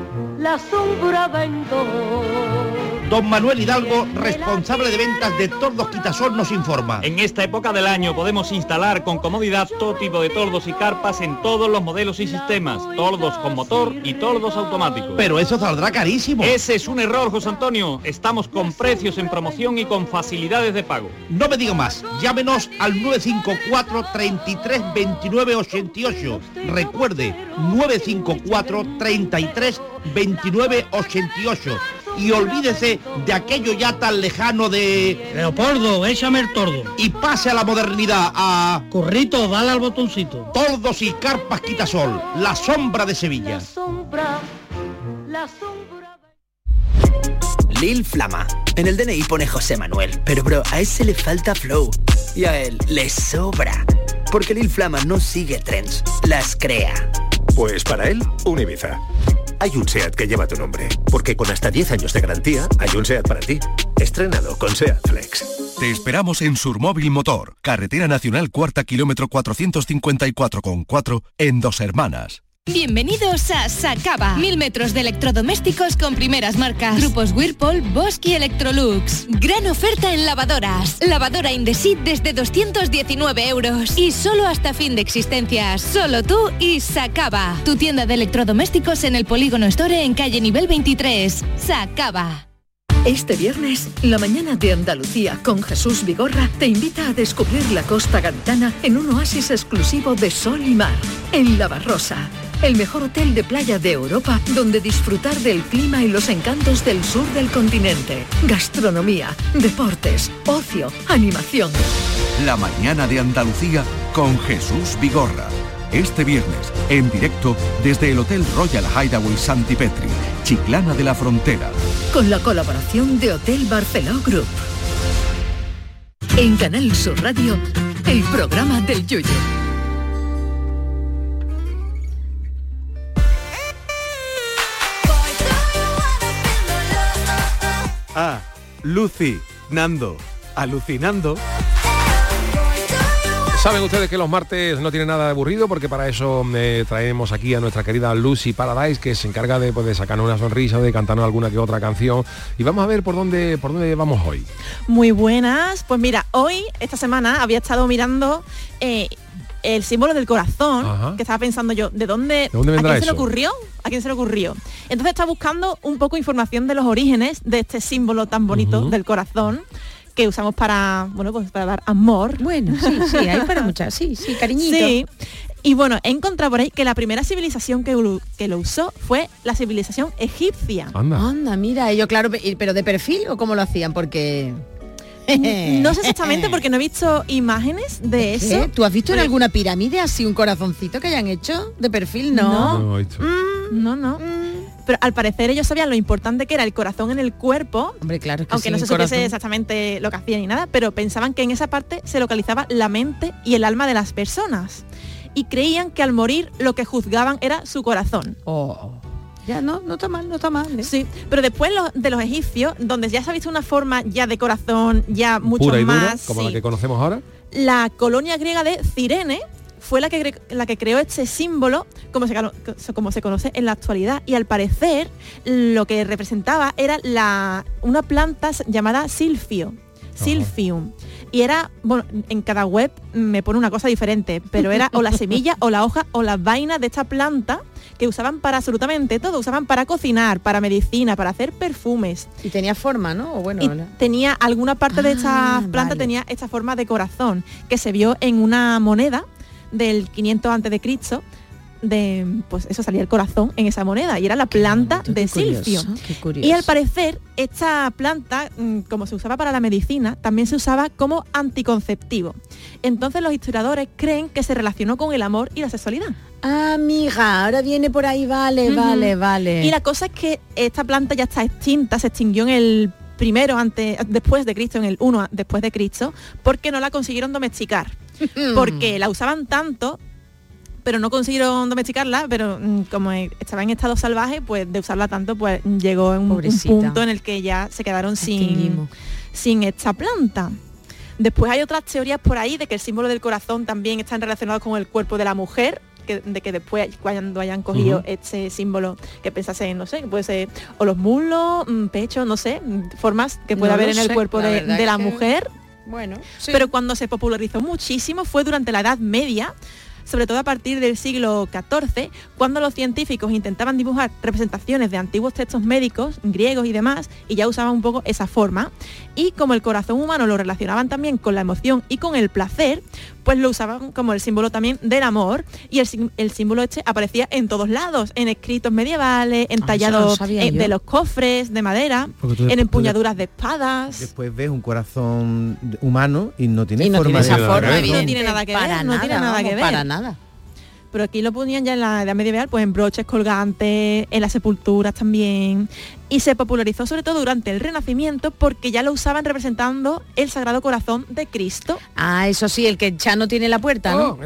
vendo. Don Manuel Hidalgo, responsable de ventas de Tordos Quitasol, nos informa. En esta época del año podemos instalar con comodidad todo tipo de tordos y carpas en todos los modelos y sistemas, tordos con motor y tordos automáticos. Pero eso saldrá carísimo. Ese es un error, José Antonio. Estamos con precios en promoción y con facilidades de pago. No me diga más. Llámenos al 954 33 29 88. Recuerde, 954 33 29 88. Y olvídese de aquello ya tan lejano de... Leopoldo, échame el tordo. Y pase a la modernidad, a... Corrito, dale al botoncito. Tordos y carpas Quitasol, la sombra de Sevilla. La sombra... Lil Flama. En el DNI pone José Manuel, pero bro, a ese le falta flow. Y a él le sobra. Porque Lil Flama no sigue trends, las crea. Pues para él, un Ibiza. Hay un SEAT que lleva tu nombre, porque con hasta 10 años de garantía, hay un SEAT para ti. Estrénalo con SEAT Flex. Te esperamos en Surmóvil Motor, Carretera Nacional 4 kilómetro 454,4 en Dos Hermanas. Bienvenidos a Sacaba. 1000 metros de electrodomésticos con primeras marcas. Grupos Whirlpool, Bosch y Electrolux. Gran oferta en lavadoras. Lavadora Indesit desde 219 euros. Y solo hasta fin de existencias. Solo tú y Sacaba. Tu tienda de electrodomésticos en el Polígono Store en calle nivel 23. Sacaba. Este viernes, la mañana de Andalucía con Jesús Vigorra te invita a descubrir la costa gaditana en un oasis exclusivo de sol y mar, en La Barrosa. El mejor hotel de playa de Europa, donde disfrutar del clima y los encantos del sur del continente. Gastronomía, deportes, ocio, animación. La mañana de Andalucía con Jesús Vigorra. Este viernes, en directo desde el Hotel Royal Hideaway Santipetri, Chiclana de la Frontera. Con la colaboración de Hotel Barceló Group. En Canal Sur Radio, el programa del Yuyu. Lucy, Nando, alucinando. Saben ustedes que los martes no tienen nada de aburrido, porque para eso traemos aquí a nuestra querida Lucy Paradise, que se encarga de sacarnos una sonrisa, de cantarnos alguna que otra canción. Y vamos a ver por dónde vamos hoy. Muy buenas. Pues mira, esta semana había estado mirando el símbolo del corazón. Ajá. Que estaba pensando yo, ¿de dónde vendrá? ¿A quién se le ocurrió? ¿A quién se le ocurrió? Entonces estaba buscando un poco información de los orígenes de este símbolo tan bonito del corazón, que usamos para, bueno, pues para dar amor. Bueno, sí, hay para muchas, sí, cariñito. Sí. Y bueno, he encontrado por ahí que la primera civilización que lo usó fue la civilización egipcia. Anda, mira, ellos, claro, pero ¿de perfil o cómo lo hacían? Porque... No sé exactamente, porque no he visto imágenes de eso. ¿Tú has visto en alguna pirámide así un corazoncito que hayan hecho de perfil? No. No. Pero al parecer ellos sabían lo importante que era el corazón en el cuerpo. Hombre, claro que aunque no se supiese exactamente lo que hacían ni nada, pero pensaban que en esa parte se localizaba la mente y el alma de las personas. Y creían que al morir lo que juzgaban era su corazón. Ya no está mal, ¿eh? Sí, pero después de los egipcios, donde ya se ha visto una forma ya de corazón ya mucho pura y más dura, como la que conocemos ahora. La colonia griega de Cirene fue la que creó este símbolo como se conoce en la actualidad, y al parecer lo que representaba era una planta llamada silfium. Y era, bueno, en cada web me pone una cosa diferente, pero era o la semilla o la hoja o la vaina de esta planta, que usaban para absolutamente todo. Usaban para cocinar, para medicina, para hacer perfumes. Y tenía forma, ¿no? O bueno, tenía alguna parte de esta planta, tenía esta forma de corazón, que se vio en una moneda del 500 a.C., pues eso, salía el corazón en esa moneda, y era la planta de silfio. Y al parecer esta planta, como se usaba para la medicina, también se usaba como anticonceptivo. Entonces los historiadores creen que se relacionó con el amor y la sexualidad. Amiga, ahora viene por ahí, vale. Y la cosa es que esta planta ya está extinta, se extinguió en el después de Cristo, en el 1 después de Cristo, porque no la consiguieron domesticar. Porque la usaban tanto, pero no consiguieron domesticarla, pero como estaba en estado salvaje, pues de usarla tanto, pues llegó en un punto en el que ya se quedaron sin esta planta. Después hay otras teorías por ahí de que el símbolo del corazón también están relacionados con el cuerpo de la mujer, de que después, cuando hayan cogido este símbolo, que pensasen, no sé, que puede ser o los muslos, pecho, no sé, formas que puede haber en el cuerpo de la mujer. Bueno, sí. Pero cuando se popularizó muchísimo fue durante la Edad Media, sobre todo a partir del siglo XIV, cuando los científicos intentaban dibujar representaciones de antiguos textos médicos, griegos y demás, y ya usaban un poco esa forma. Y como el corazón humano lo relacionaban también con la emoción y con el placer, pues lo usaban como el símbolo también del amor, y el símbolo este aparecía en todos lados, en escritos medievales, en tallados de los cofres de madera, en empuñaduras de espadas. Después ves un corazón humano y no tiene forma. No tiene nada que ver, no tiene nada que ver. Para nada. Pero aquí lo ponían ya en la edad medieval, pues en broches colgantes, en las sepulturas también. Y se popularizó sobre todo durante el Renacimiento, porque ya lo usaban representando el Sagrado Corazón de Cristo. Eso sí, el que ya no tiene la puerta, ¿no?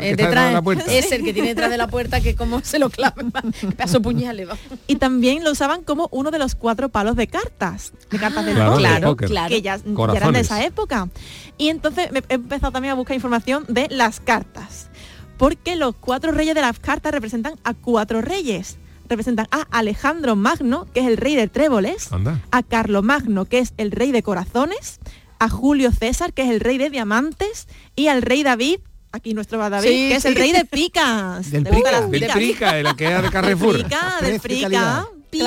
Es el que tiene detrás de la puerta, que como se lo clavan, que paso puñales. Y también lo usaban como uno de los 4 palos de cartas. De cartas del póker, que ya eran de esa época. Y entonces he empezado también a buscar información de las cartas, porque los 4 reyes de las cartas representan a 4 reyes. Representan a Alejandro Magno, que es el rey de tréboles, a Carlomagno, que es el rey de corazones, a Julio César, que es el rey de diamantes, y al rey David, aquí nuestro David, que es el rey de picas. Del pica, el que era de Carrefour. Del pica.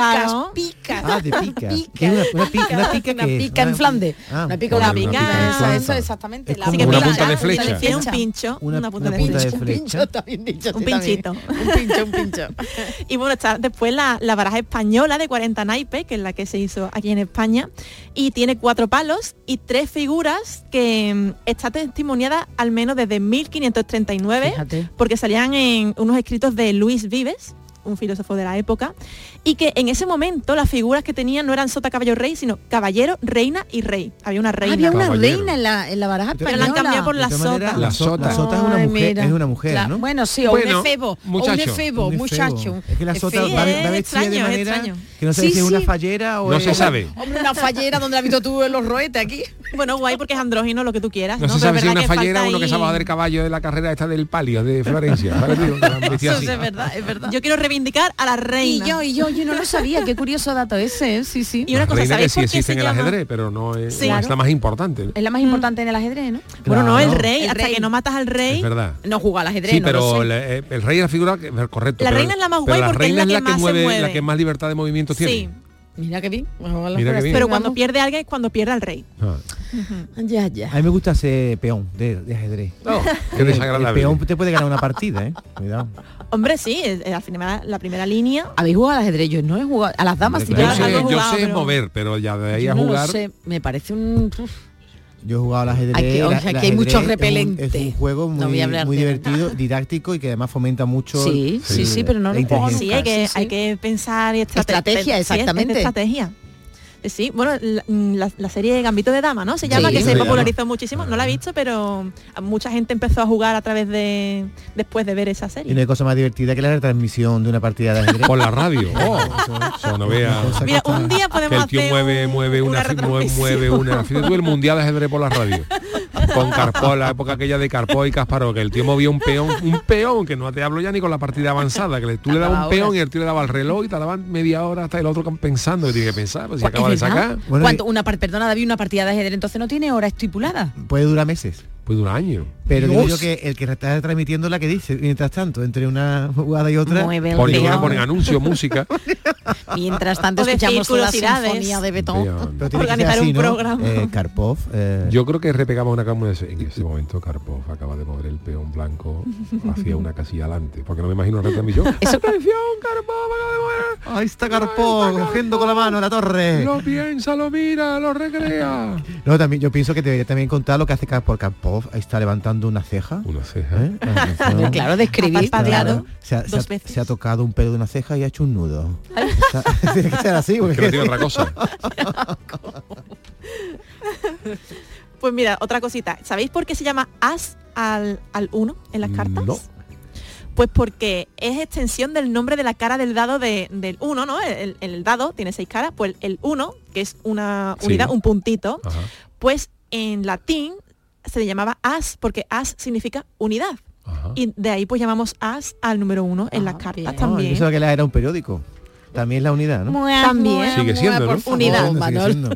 Picas. De pica. Una pica en Flandes. Una pica, eso exactamente. Una punta de flecha. Tiene un pincho. Una punta de flecha. Un pinchito. Un pincho. Y bueno, está después la baraja española de 40 naipes, que es la que se hizo aquí en España, y tiene 4 palos y 3 figuras que está testimoniada al menos desde 1539, porque salían en unos escritos de Luis Vives, un filósofo de la época, y que en ese momento las figuras que tenían no eran sota, caballo, rey, sino caballero, reina y rey. Había una reina. Había una reina en la baraja española. Pero la han cambiado por la sota. La sota es una mujer, ¿no? Bueno, sí, o un efebo, muchacho. Es que la sota va vestida de manera que no sé si es una fallera o no se sabe. Hombre, una fallera donde la has visto tú en los roetes aquí. Bueno, guay, porque es andrógino, lo que tú quieras. No se sabe si es una fallera o uno que se va a dar caballo de la carrera esta del palio de Florencia. Eso es verdad. Yo quiero reivindicar a la reina. Y yo no lo sabía, qué curioso dato ese, sí. Y una cosa, reina ¿sabéis que sí por qué existe en el llama? ajedrez, pero no es la más importante. Es la más importante en el ajedrez, ¿no? Bueno, no, el rey, hasta que no matas al rey. Es verdad. No juega al ajedrez, sí, no pero lo sé. el rey es la figura correcto. La reina es la más guay porque es la que más se mueve. La que más libertad de movimiento tiene. Sí. Mira qué bien. Pero cuando pierde alguien es cuando pierde al rey. Ya. A mí me gusta ser peón de ajedrez. Qué desagradable. El peón te puede ganar una partida, Cuidado. Hombre, sí, al final la primera línea. ¿Habéis jugado al ajedrez? Yo no he jugado. A las damas sí. Yo sé mover, pero ya de ahí a jugar. No sé, me parece un... Yo he jugado al ajedrez. Aquí hay muchos repelentes. Es un juego muy divertido, didáctico y que además fomenta mucho. Sí, pero no lo juego. Sí, hay que pensar y estrategia, exactamente. Estrategia. Sí, bueno, la serie Gambito de Dama, ¿no? Se llama, que se popularizó muchísimo. No la he visto, pero mucha gente empezó a jugar después de ver esa serie. Y no hay cosa más divertida que la retransmisión de una partida de ajedrez. Por la radio. Eso no vea. Mira, un día podemos que el tío hacer mueve una. Fíjate tú el mundial de ajedrez por la radio. Con Karpov, la época aquella de Karpov y Kasparov, que el tío movía un peón, que no te hablo ya ni con la partida avanzada, que tú le dabas un peón y el tío le daba el reloj y tardaban media hora hasta el otro pensando, que tiene que pensar, pues si acaba de sacar. Bueno, perdona, David, una partida de ajedrez entonces no tiene hora estipulada. Puede durar meses. Puede durar años. Pero digo yo que el que está transmitiendo la que dice, mientras tanto, entre una jugada y otra, ponen anuncios, música. Mientras tanto escuchamos la sinfonía de Beethoven. Organizar un programa. Karpov. Yo creo que repegamos una cámara en ese momento. Karpov acaba de mover el peón blanco hacia una casilla adelante, porque no me imagino una retransmisión. Esa canción, Karpov acaba de mover. Ahí está Karpov, cogiendo con la mano la torre. Lo piensa, lo mira, lo recrea. No, también yo pienso que debería también contar lo que hace Karpov. Ahí está levantando una ceja. Una ceja. Claro, describir. Claro. Se ha tocado un pelo de una ceja y ha hecho un nudo. Tiene que ser así. Porque no tiene otra cosa. Pues mira, otra cosita. ¿Sabéis por qué se llama as al 1 en las cartas? No. Pues porque es extensión del nombre de la cara del dado del 1, ¿no? El dado tiene 6 caras, pues el 1, que es una unidad, un puntito, pues en latín se le llamaba as porque as significa unidad. Y de ahí pues llamamos as al número 1 en las cartas también. Eso que era un periódico. También la unidad, ¿no? También. Sigue siendo, ¿no? Unidad, Manol.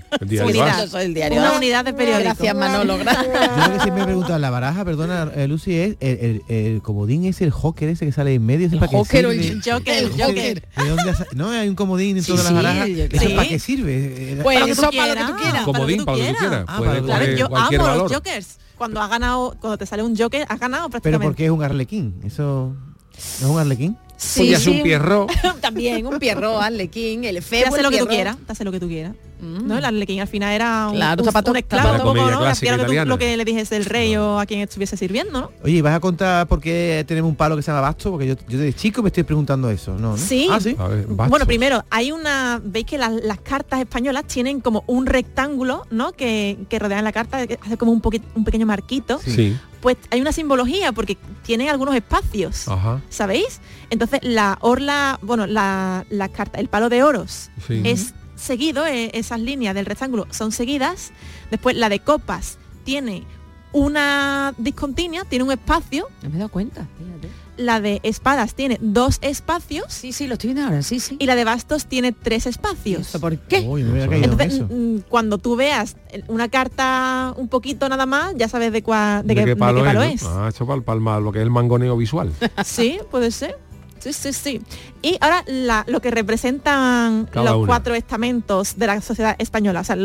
Una unidad de periódico. Gracias, Manolo. Yo lo que siempre me pregunto en la baraja, perdona, Lucy, es el comodín es el joker ese que sale en medio. El joker o el joker. ¿De dónde no hay un comodín en todas las barajas? ¿Eso para qué sirve? Pues eso para lo que tú quieras. Comodín para lo que tú quieras. Claro, yo amo los jokers. Cuando te sale un joker, has ganado prácticamente. Pero ¿por qué es un arlequín? ¿Eso no es un arlequín? Sí, un pierrot. También un pierrot, arlequín, el efebo. Te hace lo que tú quieras, ¿no? El arlequín al final era un esclavo, ¿no? Lo que le dijese el rey o a quien estuviese sirviendo, ¿no? Oye, ¿vas a contar por qué tenemos un palo que se llama basto? Porque yo desde chico me estoy preguntando eso, ¿no? Sí. Ah, sí. A ver, bueno, primero, veis que las cartas españolas tienen como un rectángulo, ¿no? Que rodean la carta, que hace como un pequeño marquito. Sí. Pues hay una simbología porque tienen algunos espacios, ¿sabéis? Entonces la orla, bueno, la carta, el palo de oros es seguido, esas líneas del rectángulo son seguidas. Después la de copas tiene una discontinua, tiene un espacio. No me he dado cuenta, fíjate. La de espadas tiene 2 espacios. Sí, lo estoy viendo ahora, sí. Y la de bastos tiene 3 espacios. ¿Eso por qué? Entonces, cuando tú veas una carta un poquito nada más, ya sabes de qué palo es. Hecho para lo que es el mangoneo visual. Sí, puede ser. Sí. Y ahora lo que representan los 4 estamentos de la sociedad española, o sea,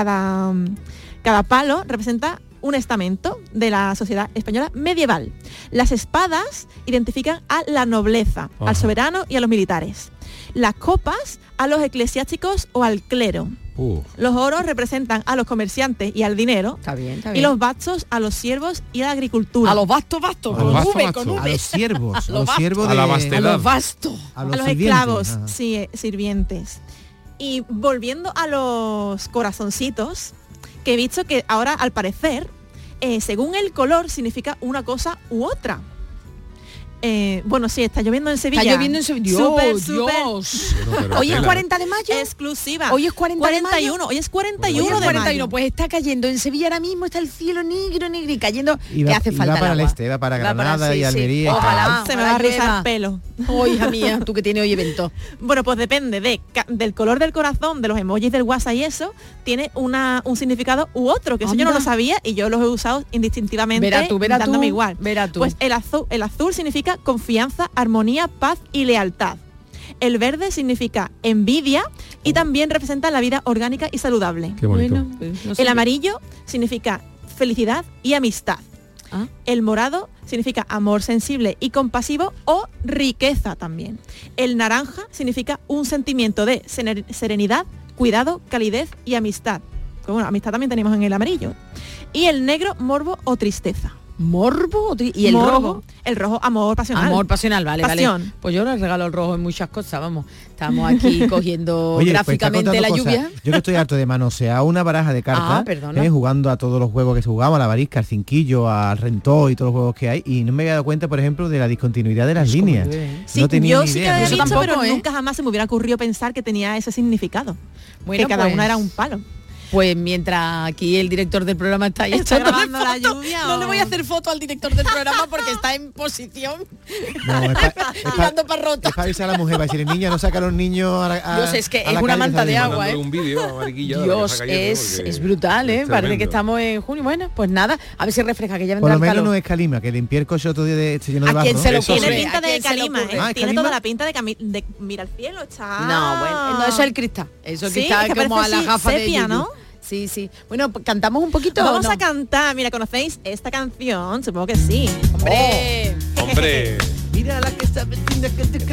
cada palo representa un estamento de la sociedad española medieval. Las espadas identifican a la nobleza, al soberano y a los militares. Las copas a los eclesiásticos o al clero. Los oros representan a los comerciantes y al dinero. Está bien. Y los bastos a los siervos y a la agricultura. A los bastos, con V. A los siervos. A la vastedad. A los bastos. A los esclavos, sirvientes. Y volviendo a los corazoncitos, que he visto que ahora, al parecer, según el color, significa una cosa u otra. Bueno, sí, está lloviendo en Sevilla. Está lloviendo en Sevilla. Dios. Hoy es 40 de mayo. Exclusiva. Hoy es 41. Hoy es 41 de mayo. Pues está cayendo en Sevilla ahora mismo, está el cielo negro y cayendo. Y hace falta va para el el agua. este, va para Granada y Almería. Ojalá, se me va a rizar el pelo. Oh, hija mía, tú que tienes hoy evento. Bueno, pues depende del color del corazón, de los emojis del WhatsApp y eso, tiene un significado u otro, que eso yo no lo sabía y yo los he usado indistintivamente, dándome igual. Verá tú. Pues el azul significa confianza, armonía, paz y lealtad. El verde significa envidia y también representa la vida orgánica y saludable. Qué bonito. Bueno, pues, no sé el amarillo significa felicidad y amistad. El morado significa amor sensible y compasivo o riqueza también. El naranja significa un sentimiento de serenidad, cuidado, calidez y amistad. Bueno, amistad también tenemos en el amarillo. Y el negro, morbo o tristeza. ¿Morbo? ¿Y el rojo? El rojo, amor pasional. Amor pasional, vale. Pues yo les regalo el rojo en muchas cosas, vamos. Estamos aquí cogiendo gráficamente la lluvia. Yo que estoy harto de manosear una baraja de cartas, jugando a todos los juegos que se jugaban, a la varisca, al cinquillo, al rentó y todos los juegos que hay, y no me había dado cuenta, por ejemplo, de la discontinuidad de las líneas. Sí, no tenía yo ni sí idea. que había visto, tampoco, pero nunca jamás se me hubiera ocurrido pensar que tenía ese significado. Bueno, que cada una era un palo. Pues mientras aquí el director del programa está ahí grabando la lluvia. No le voy a hacer foto al director del programa porque está en posición. No, tirando parrota. Es para avisar a la mujer, para decirle, niña, no saca a los niños Dios, es que es una manta de agua, un vídeo, Dios, es brutal, Parece que estamos en junio. Bueno, pues nada, a ver si refresca, que ya vendrá por lo el menos calor. no es calima, que limpié el coche otro día de lleno de barro. ¿A quién se lo ocurre? Tiene pinta de calima, tiene toda la pinta de mira el cielo, está. No, bueno, no, eso es el cristal. Eso es cristal, que como a la gafa sepia, de ¿no? Sí. Bueno, cantamos un poquito. Vamos a cantar. Mira, ¿conocéis esta canción? Supongo que sí. Hombre. Mira la que está vecina,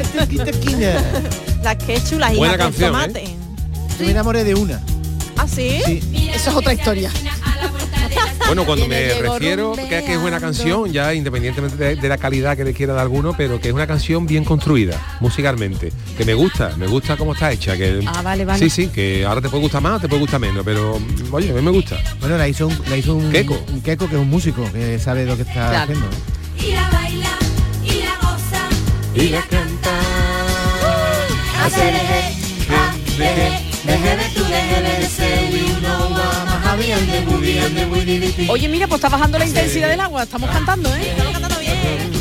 la que chula y buena la canción, tomate. Yo me enamoré de una. ¿Ah, sí? Eso es otra historia. Bueno, cuando me refiero que es buena canción, ya independientemente de la calidad que le quiera dar alguno, pero que es una canción bien construida, musicalmente, que me gusta cómo está hecha. Que, vale. Sí, que ahora te puede gustar más o te puede gustar menos, pero oye, a mí me gusta. Bueno, la hizo un Keiko. Un Keiko, que es un músico, que sabe lo que está haciendo. Y la baila, y la goza, y la canta. Oye, mira, pues está bajando la intensidad del agua. Estamos cantando, Estamos cantando bien.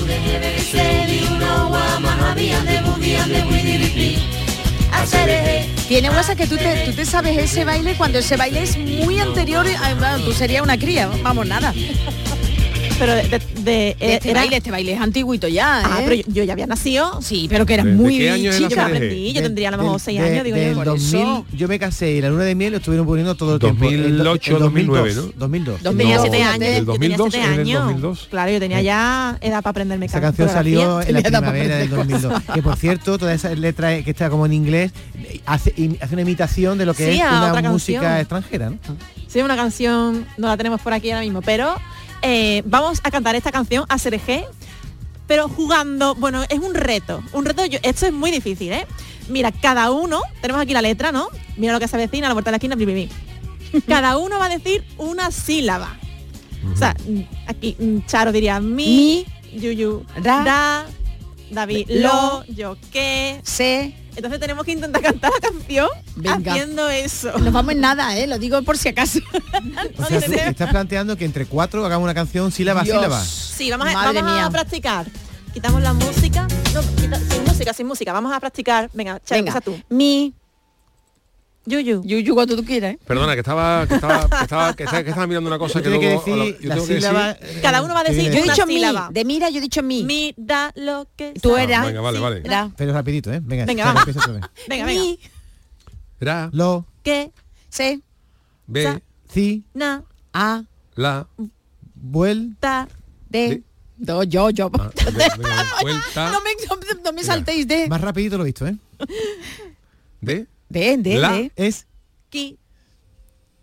Tiene WhatsApp que tú te sabes ese baile cuando ese baile es muy anterior. Tú serías una cría, vamos, nada. Pero este baile es antiguito ya, pero yo ya había nacido. Sí, pero que era muy bichito. Yo aprendí, yo tendría a lo mejor 6 años, digo yo. Por 2000, yo me casé y la luna de miel lo estuvieron poniendo todo el 2008, tiempo. 2009, ¿no? 2002. Tenía 7 años. El 2002, yo tenía 7 años. 2002. Claro, yo tenía ya edad para aprenderme Esa canción salió en la primavera del 2002. Que por cierto, toda esa letra que está como en inglés hace una imitación de lo que es una música extranjera, ¿no? Sí, una canción, no la tenemos por aquí ahora mismo, pero vamos a cantar esta canción a Sergé, pero jugando. Bueno, es un reto, esto es muy difícil, Mira, cada uno, tenemos aquí la letra, ¿no? Mira lo que se avecina a la puerta de la esquina, bli. Cada uno va a decir una sílaba. O sea, aquí Charo diría mi, Yuyu, da, David, lo, yo, qué, sé. Entonces tenemos que intentar cantar la canción haciendo eso. Nos vamos en nada, lo digo por si acaso. O sea, tú estás planteando que entre 4 hagamos una canción sílaba a sílaba. Sí, vamos a practicar. Quitamos la música. No, sin música. Vamos a practicar. Venga, Charo, empieza tú. Mi. Yuyu cuando tú quieras. Perdona, que estaba mirando una cosa que luego que la sílaba. Cada uno va a decir. Yo he dicho sílaba. mi. De mira, yo he dicho mi. Mi da lo que. Tú eras. Venga, vale. Pero rapidito, Venga, vamos. Venga. Mi. Ra. Lo. Que. Se. Be. Ci. Na. A. La. Vuelta. De. Yo. Vuelta. No me saltéis de. Más rapidito lo he visto, De. De. Es. Qui.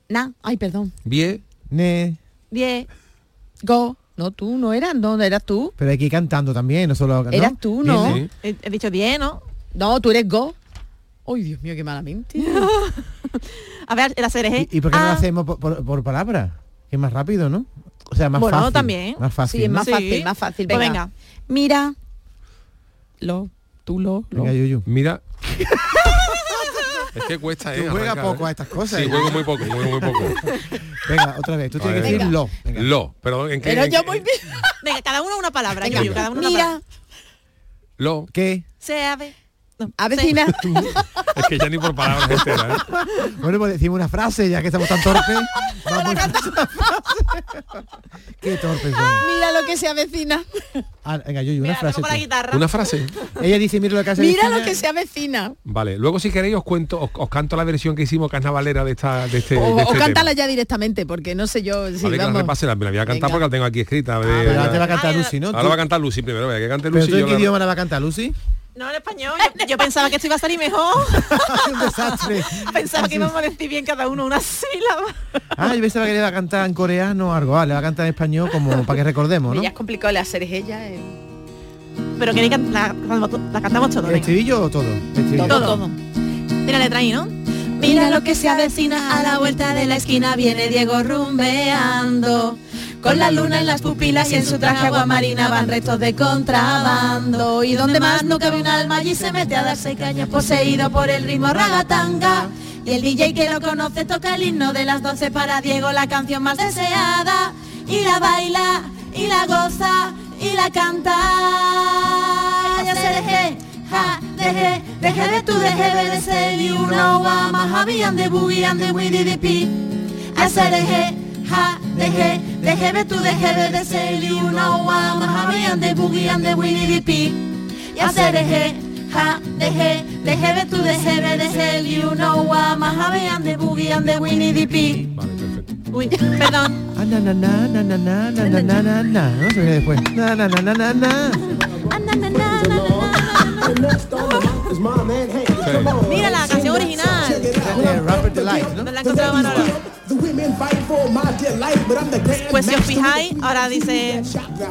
Ay, perdón. Bien. Ne. 10. Go. No, tú, no eras, no eras tú. Pero hay que ir cantando también, no solo... ¿no? Eras tú, ¿no? Sí. He dicho 10, ¿no? No, tú eres go. Ay, Dios mío, qué malamente. A ver, el hacer es... ¿Y por qué no lo hacemos por palabra? Que es más rápido, ¿no? O sea, más fácil. Bueno, también. Más fácil, Sí, es ¿no? más fácil. Pues Venga. venga. Mira. Tú. Venga, Yuyu. Mira. Es que cuesta, Tú juegas arrancar, poco a estas cosas. Sí, juego muy poco. Venga, otra vez. Tú tienes que decir lo. Venga. Lo. Perdón, ¿en qué? Pero yo muy bien. Venga, cada uno una palabra. Venga, Yuyu, cada uno una mira. palabra. Lo. ¿Qué? Se ave. No, avecina. Es que ya ni por palabras enteras, ¿eh? Bueno, pues decimos una frase, ya que estamos tan torpes. Vamos a Qué torpes son. Mira lo que se avecina. Venga, Yuyu, una frase. con la guitarra. Una frase. Ella dice, mira lo que hace. Mira lo que se avecina. Vale, luego si queréis os cuento, os canto la versión que hicimos carnavalera de este O tema. cántala ya directamente, porque no sé yo. Sí, Vale, que la vamos. repase, me la voy a cantar Venga. porque la tengo aquí escrita. Pero ahora te va a cantar Lucy, ¿no? Ahora va a cantar Lucy primero, que cante ¿Pero Lucy. tú en yo qué la- idioma la va a cantar Lucy? No, en español. Yo pensaba que esto iba a salir mejor. Un desastre. Pensaba que íbamos a decir bien cada uno una sílaba. Yo pensaba que le iba a cantar en coreano o algo. Le va a cantar en español como para que recordemos, ¿no? Ella es complicado le hacer ella. Pero queréis que la cantamos todo. ¿El estribillo o todo? Todo. Tiene la letra ahí, ¿no? Mira lo que se avecina, a la vuelta de la esquina viene Diego rumbeando. Con la luna en las pupilas y en su traje agua marina van restos de contrabando. Y donde más no cabe un alma allí se mete a darse caña, poseído por el ritmo ragatanga. Y el DJ que lo conoce toca el himno de las 12 para Diego, la canción más deseada. Y la baila, y la goza, y la canta. Ya se deje, ja, deje de tu deje de ser y uno va más habían de boogie and the windy the pea. Ya se deje, ja, deje de tu deje de ser y uno va más habían de boogie and the windy the pea. Ya se deje, ja, deje de tu deje de ser y uno va más habían de boogie and the windy the pea. Uy, perdón. Na na na na na na na na na na na. No se viene después. Na na na na na na. Mira la canción original. Rapper Delight, ¿no? ¿No la encontraba Manolo? Pues si os fijáis, ahora dice...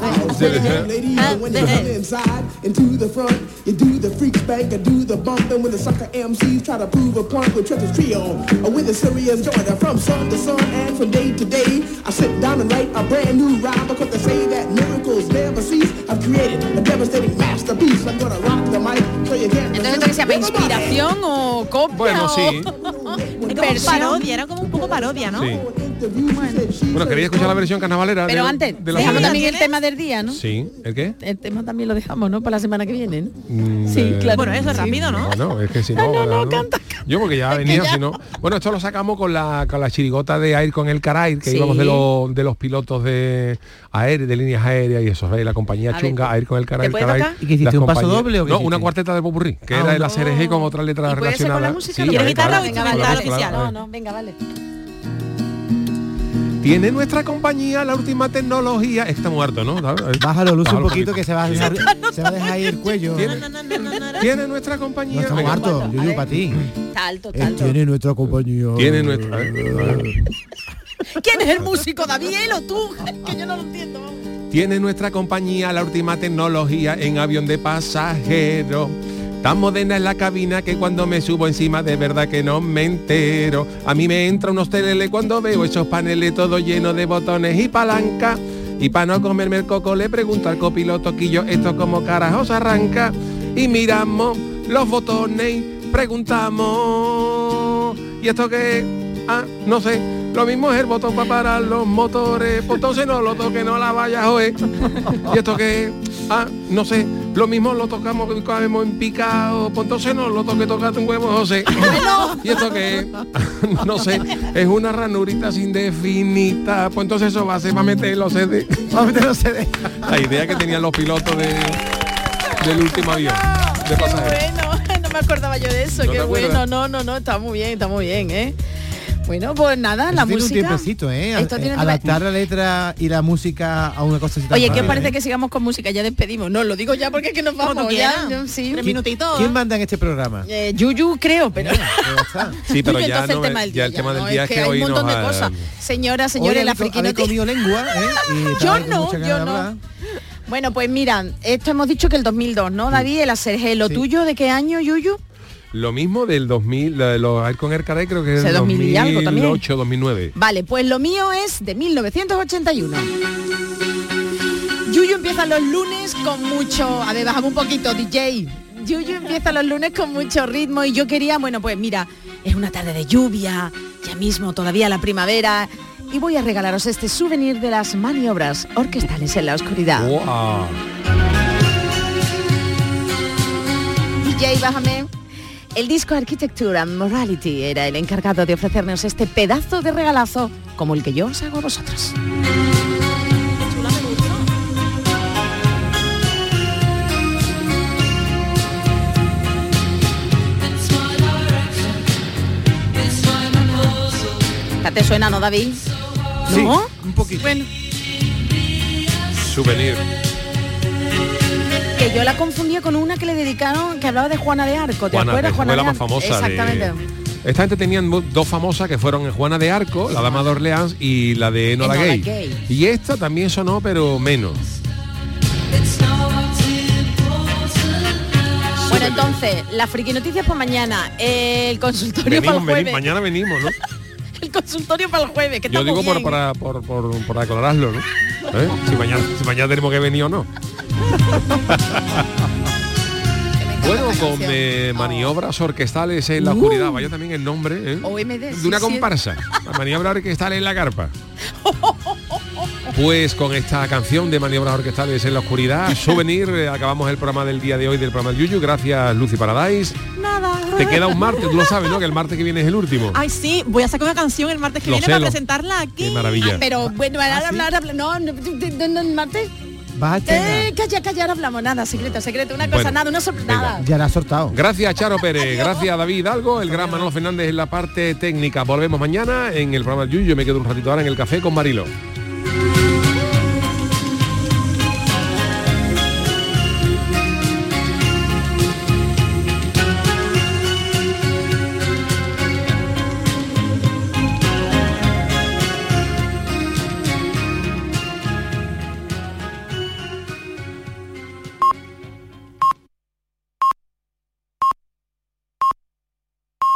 Entonces esto que se llama inspiración o copia. Bueno, sí. Es como parodia, era como un poco parodia, ¿no? Sí. Bueno, quería escuchar la versión carnavalera. Pero de, antes, de la dejamos semana. también el tema del día, ¿no? Sí, ¿el qué? El tema también lo dejamos, ¿no? Para la semana que viene, ¿no? Sí, claro. Bueno, eso es rápido, ¿no? Bueno, es que si no... No, canta. Yo porque ya venía, si no... Bueno, esto lo sacamos con la chirigota de Air con el Carair, que Sí. íbamos de los pilotos de líneas aéreas y eso, ¿veis? La compañía A chunga, ver, Air con el Carair. ¿te puede tocar? ¿Y qué hiciste, las un paso compañías- doble o qué No, hiciste? una cuarteta de popurrí, que Ah, era de no. la CRG con otras letras ¿Y puede ser con la relacionadas. música? Sí, ¿Quieres vale, guitarra claro, o Venga, claro, vale, instrumental claro, oficial? claro. No, venga, vale. Tiene nuestra compañía la última tecnología. Es que está muerto, ¿no? Bájalo, Lucy, un Bájalo poquito que se va a dejar ahí el cuello. Tiene nuestra compañía. No estamos Venga. hartos, Yuyu, para ti. Está alto, está alto. Tiene nuestra compañía. Tiene nuestra... ¿Quién es el músico, David o tú? Que yo no lo entiendo, vamos. Tiene nuestra compañía la última tecnología en avión de pasajeros. Tan moderna es la cabina que cuando me subo encima de verdad que no me entero. A mí me entra unos teleles cuando veo esos paneles todo llenos de botones y palancas. Y para no comerme el coco le pregunto al copiloto Quillo, esto como carajos arranca. Y miramos los botones y preguntamos, ¿y esto qué? Ah, no sé. Lo mismo es el botón para parar los motores. Pues entonces no lo toque, no la vaya a joder. ¿Y esto qué? Ah, no sé. Lo mismo lo tocamos y cogemos en picado. Pues entonces no lo toque, tocate un huevo, José. ¿Y esto qué? No sé. Es una ranurita sin definita. Pues entonces eso va a ser para meter los CD. Para meter los CD. La idea que tenían los pilotos del último avión de pasajeros. Bueno, no me acordaba yo de eso. ¿No Qué te acuerdas? bueno. No, está muy bien, ¿eh? Bueno, pues nada, la tiene música. Un tiempecito, Esto tiene adaptar la letra y la música a una cosa así. Oye, ¿qué os parece que sigamos con música? Ya despedimos. No, lo digo ya porque es que nos vamos ya. Sí. 3 minutitos. ¿Quién manda en este programa? Yuyu, creo, pero... Sí, pero Yuyu, ya, entonces no, el tema del ya el tema del día es que hay hoy un montón nos de cosas. Señora, señores, la friquinotis. comido lengua, Yo no. Bueno, pues mira, esto hemos dicho que el 2002, ¿no, David? El Aserje, ¿lo tuyo de qué año, Yuyu? Lo mismo del 2000, los Air con Air Caray creo que es del 2008, 2009. Vale, pues lo mío es de 1981. Yuyu empieza los lunes con mucho... A ver, bajamos un poquito, DJ. Yuyu empieza los lunes con mucho ritmo y yo quería, bueno, pues mira, es una tarde de lluvia, ya mismo todavía la primavera, y voy a regalaros este souvenir de las maniobras orquestales en la oscuridad. Wow. DJ, bájame. El disco Architecture and Morality era el encargado de ofrecernos este pedazo de regalazo como el que yo os hago a vosotros. ¿Te suena, no, David? Sí, ¿No? Un poquito. Bueno. Souvenir. Que yo la confundía con una que le dedicaron, que hablaba de Juana de Arco. ¿Te acuerdas? Juana Juana fue la de más famosa. Exactamente. Esta gente tenían dos famosas que fueron Juana de Arco, la Dama de Orleans y la de Enola Gay. Y esta también sonó, pero menos. Bueno, entonces, las friki noticias para mañana, el consultorio para el jueves. Mañana venimos, ¿no? El consultorio para el jueves, que yo digo bien. por aclararlo, ¿no? Si mañana tenemos que venir o no. Bueno, con maniobras orquestales en la oscuridad, vaya también el nombre OMD, de una comparsa. La maniobra orquestal en la carpa. Pues con esta canción de maniobras orquestales en la oscuridad, Souvenir, acabamos el programa del día de hoy del programa del Yuyu. Gracias, Lucy Paradise. Nada. Te queda un martes, tú lo sabes, ¿no? Que el martes que viene es el último. Ay, sí, voy a sacar una canción el martes que viene para presentarla aquí. Qué maravilla. Pero bueno, no, el martes. Calla, ahora hablamos, nada, secreto, una cosa, nada, una sorpresa, nada. Ya la has soltado. Gracias, Charo Pérez, gracias, David Hidalgo, el gran Manolo Fernández en la parte técnica. Volvemos mañana en el programa del Yuyu. Yo me quedo un ratito ahora en el café con Marilo.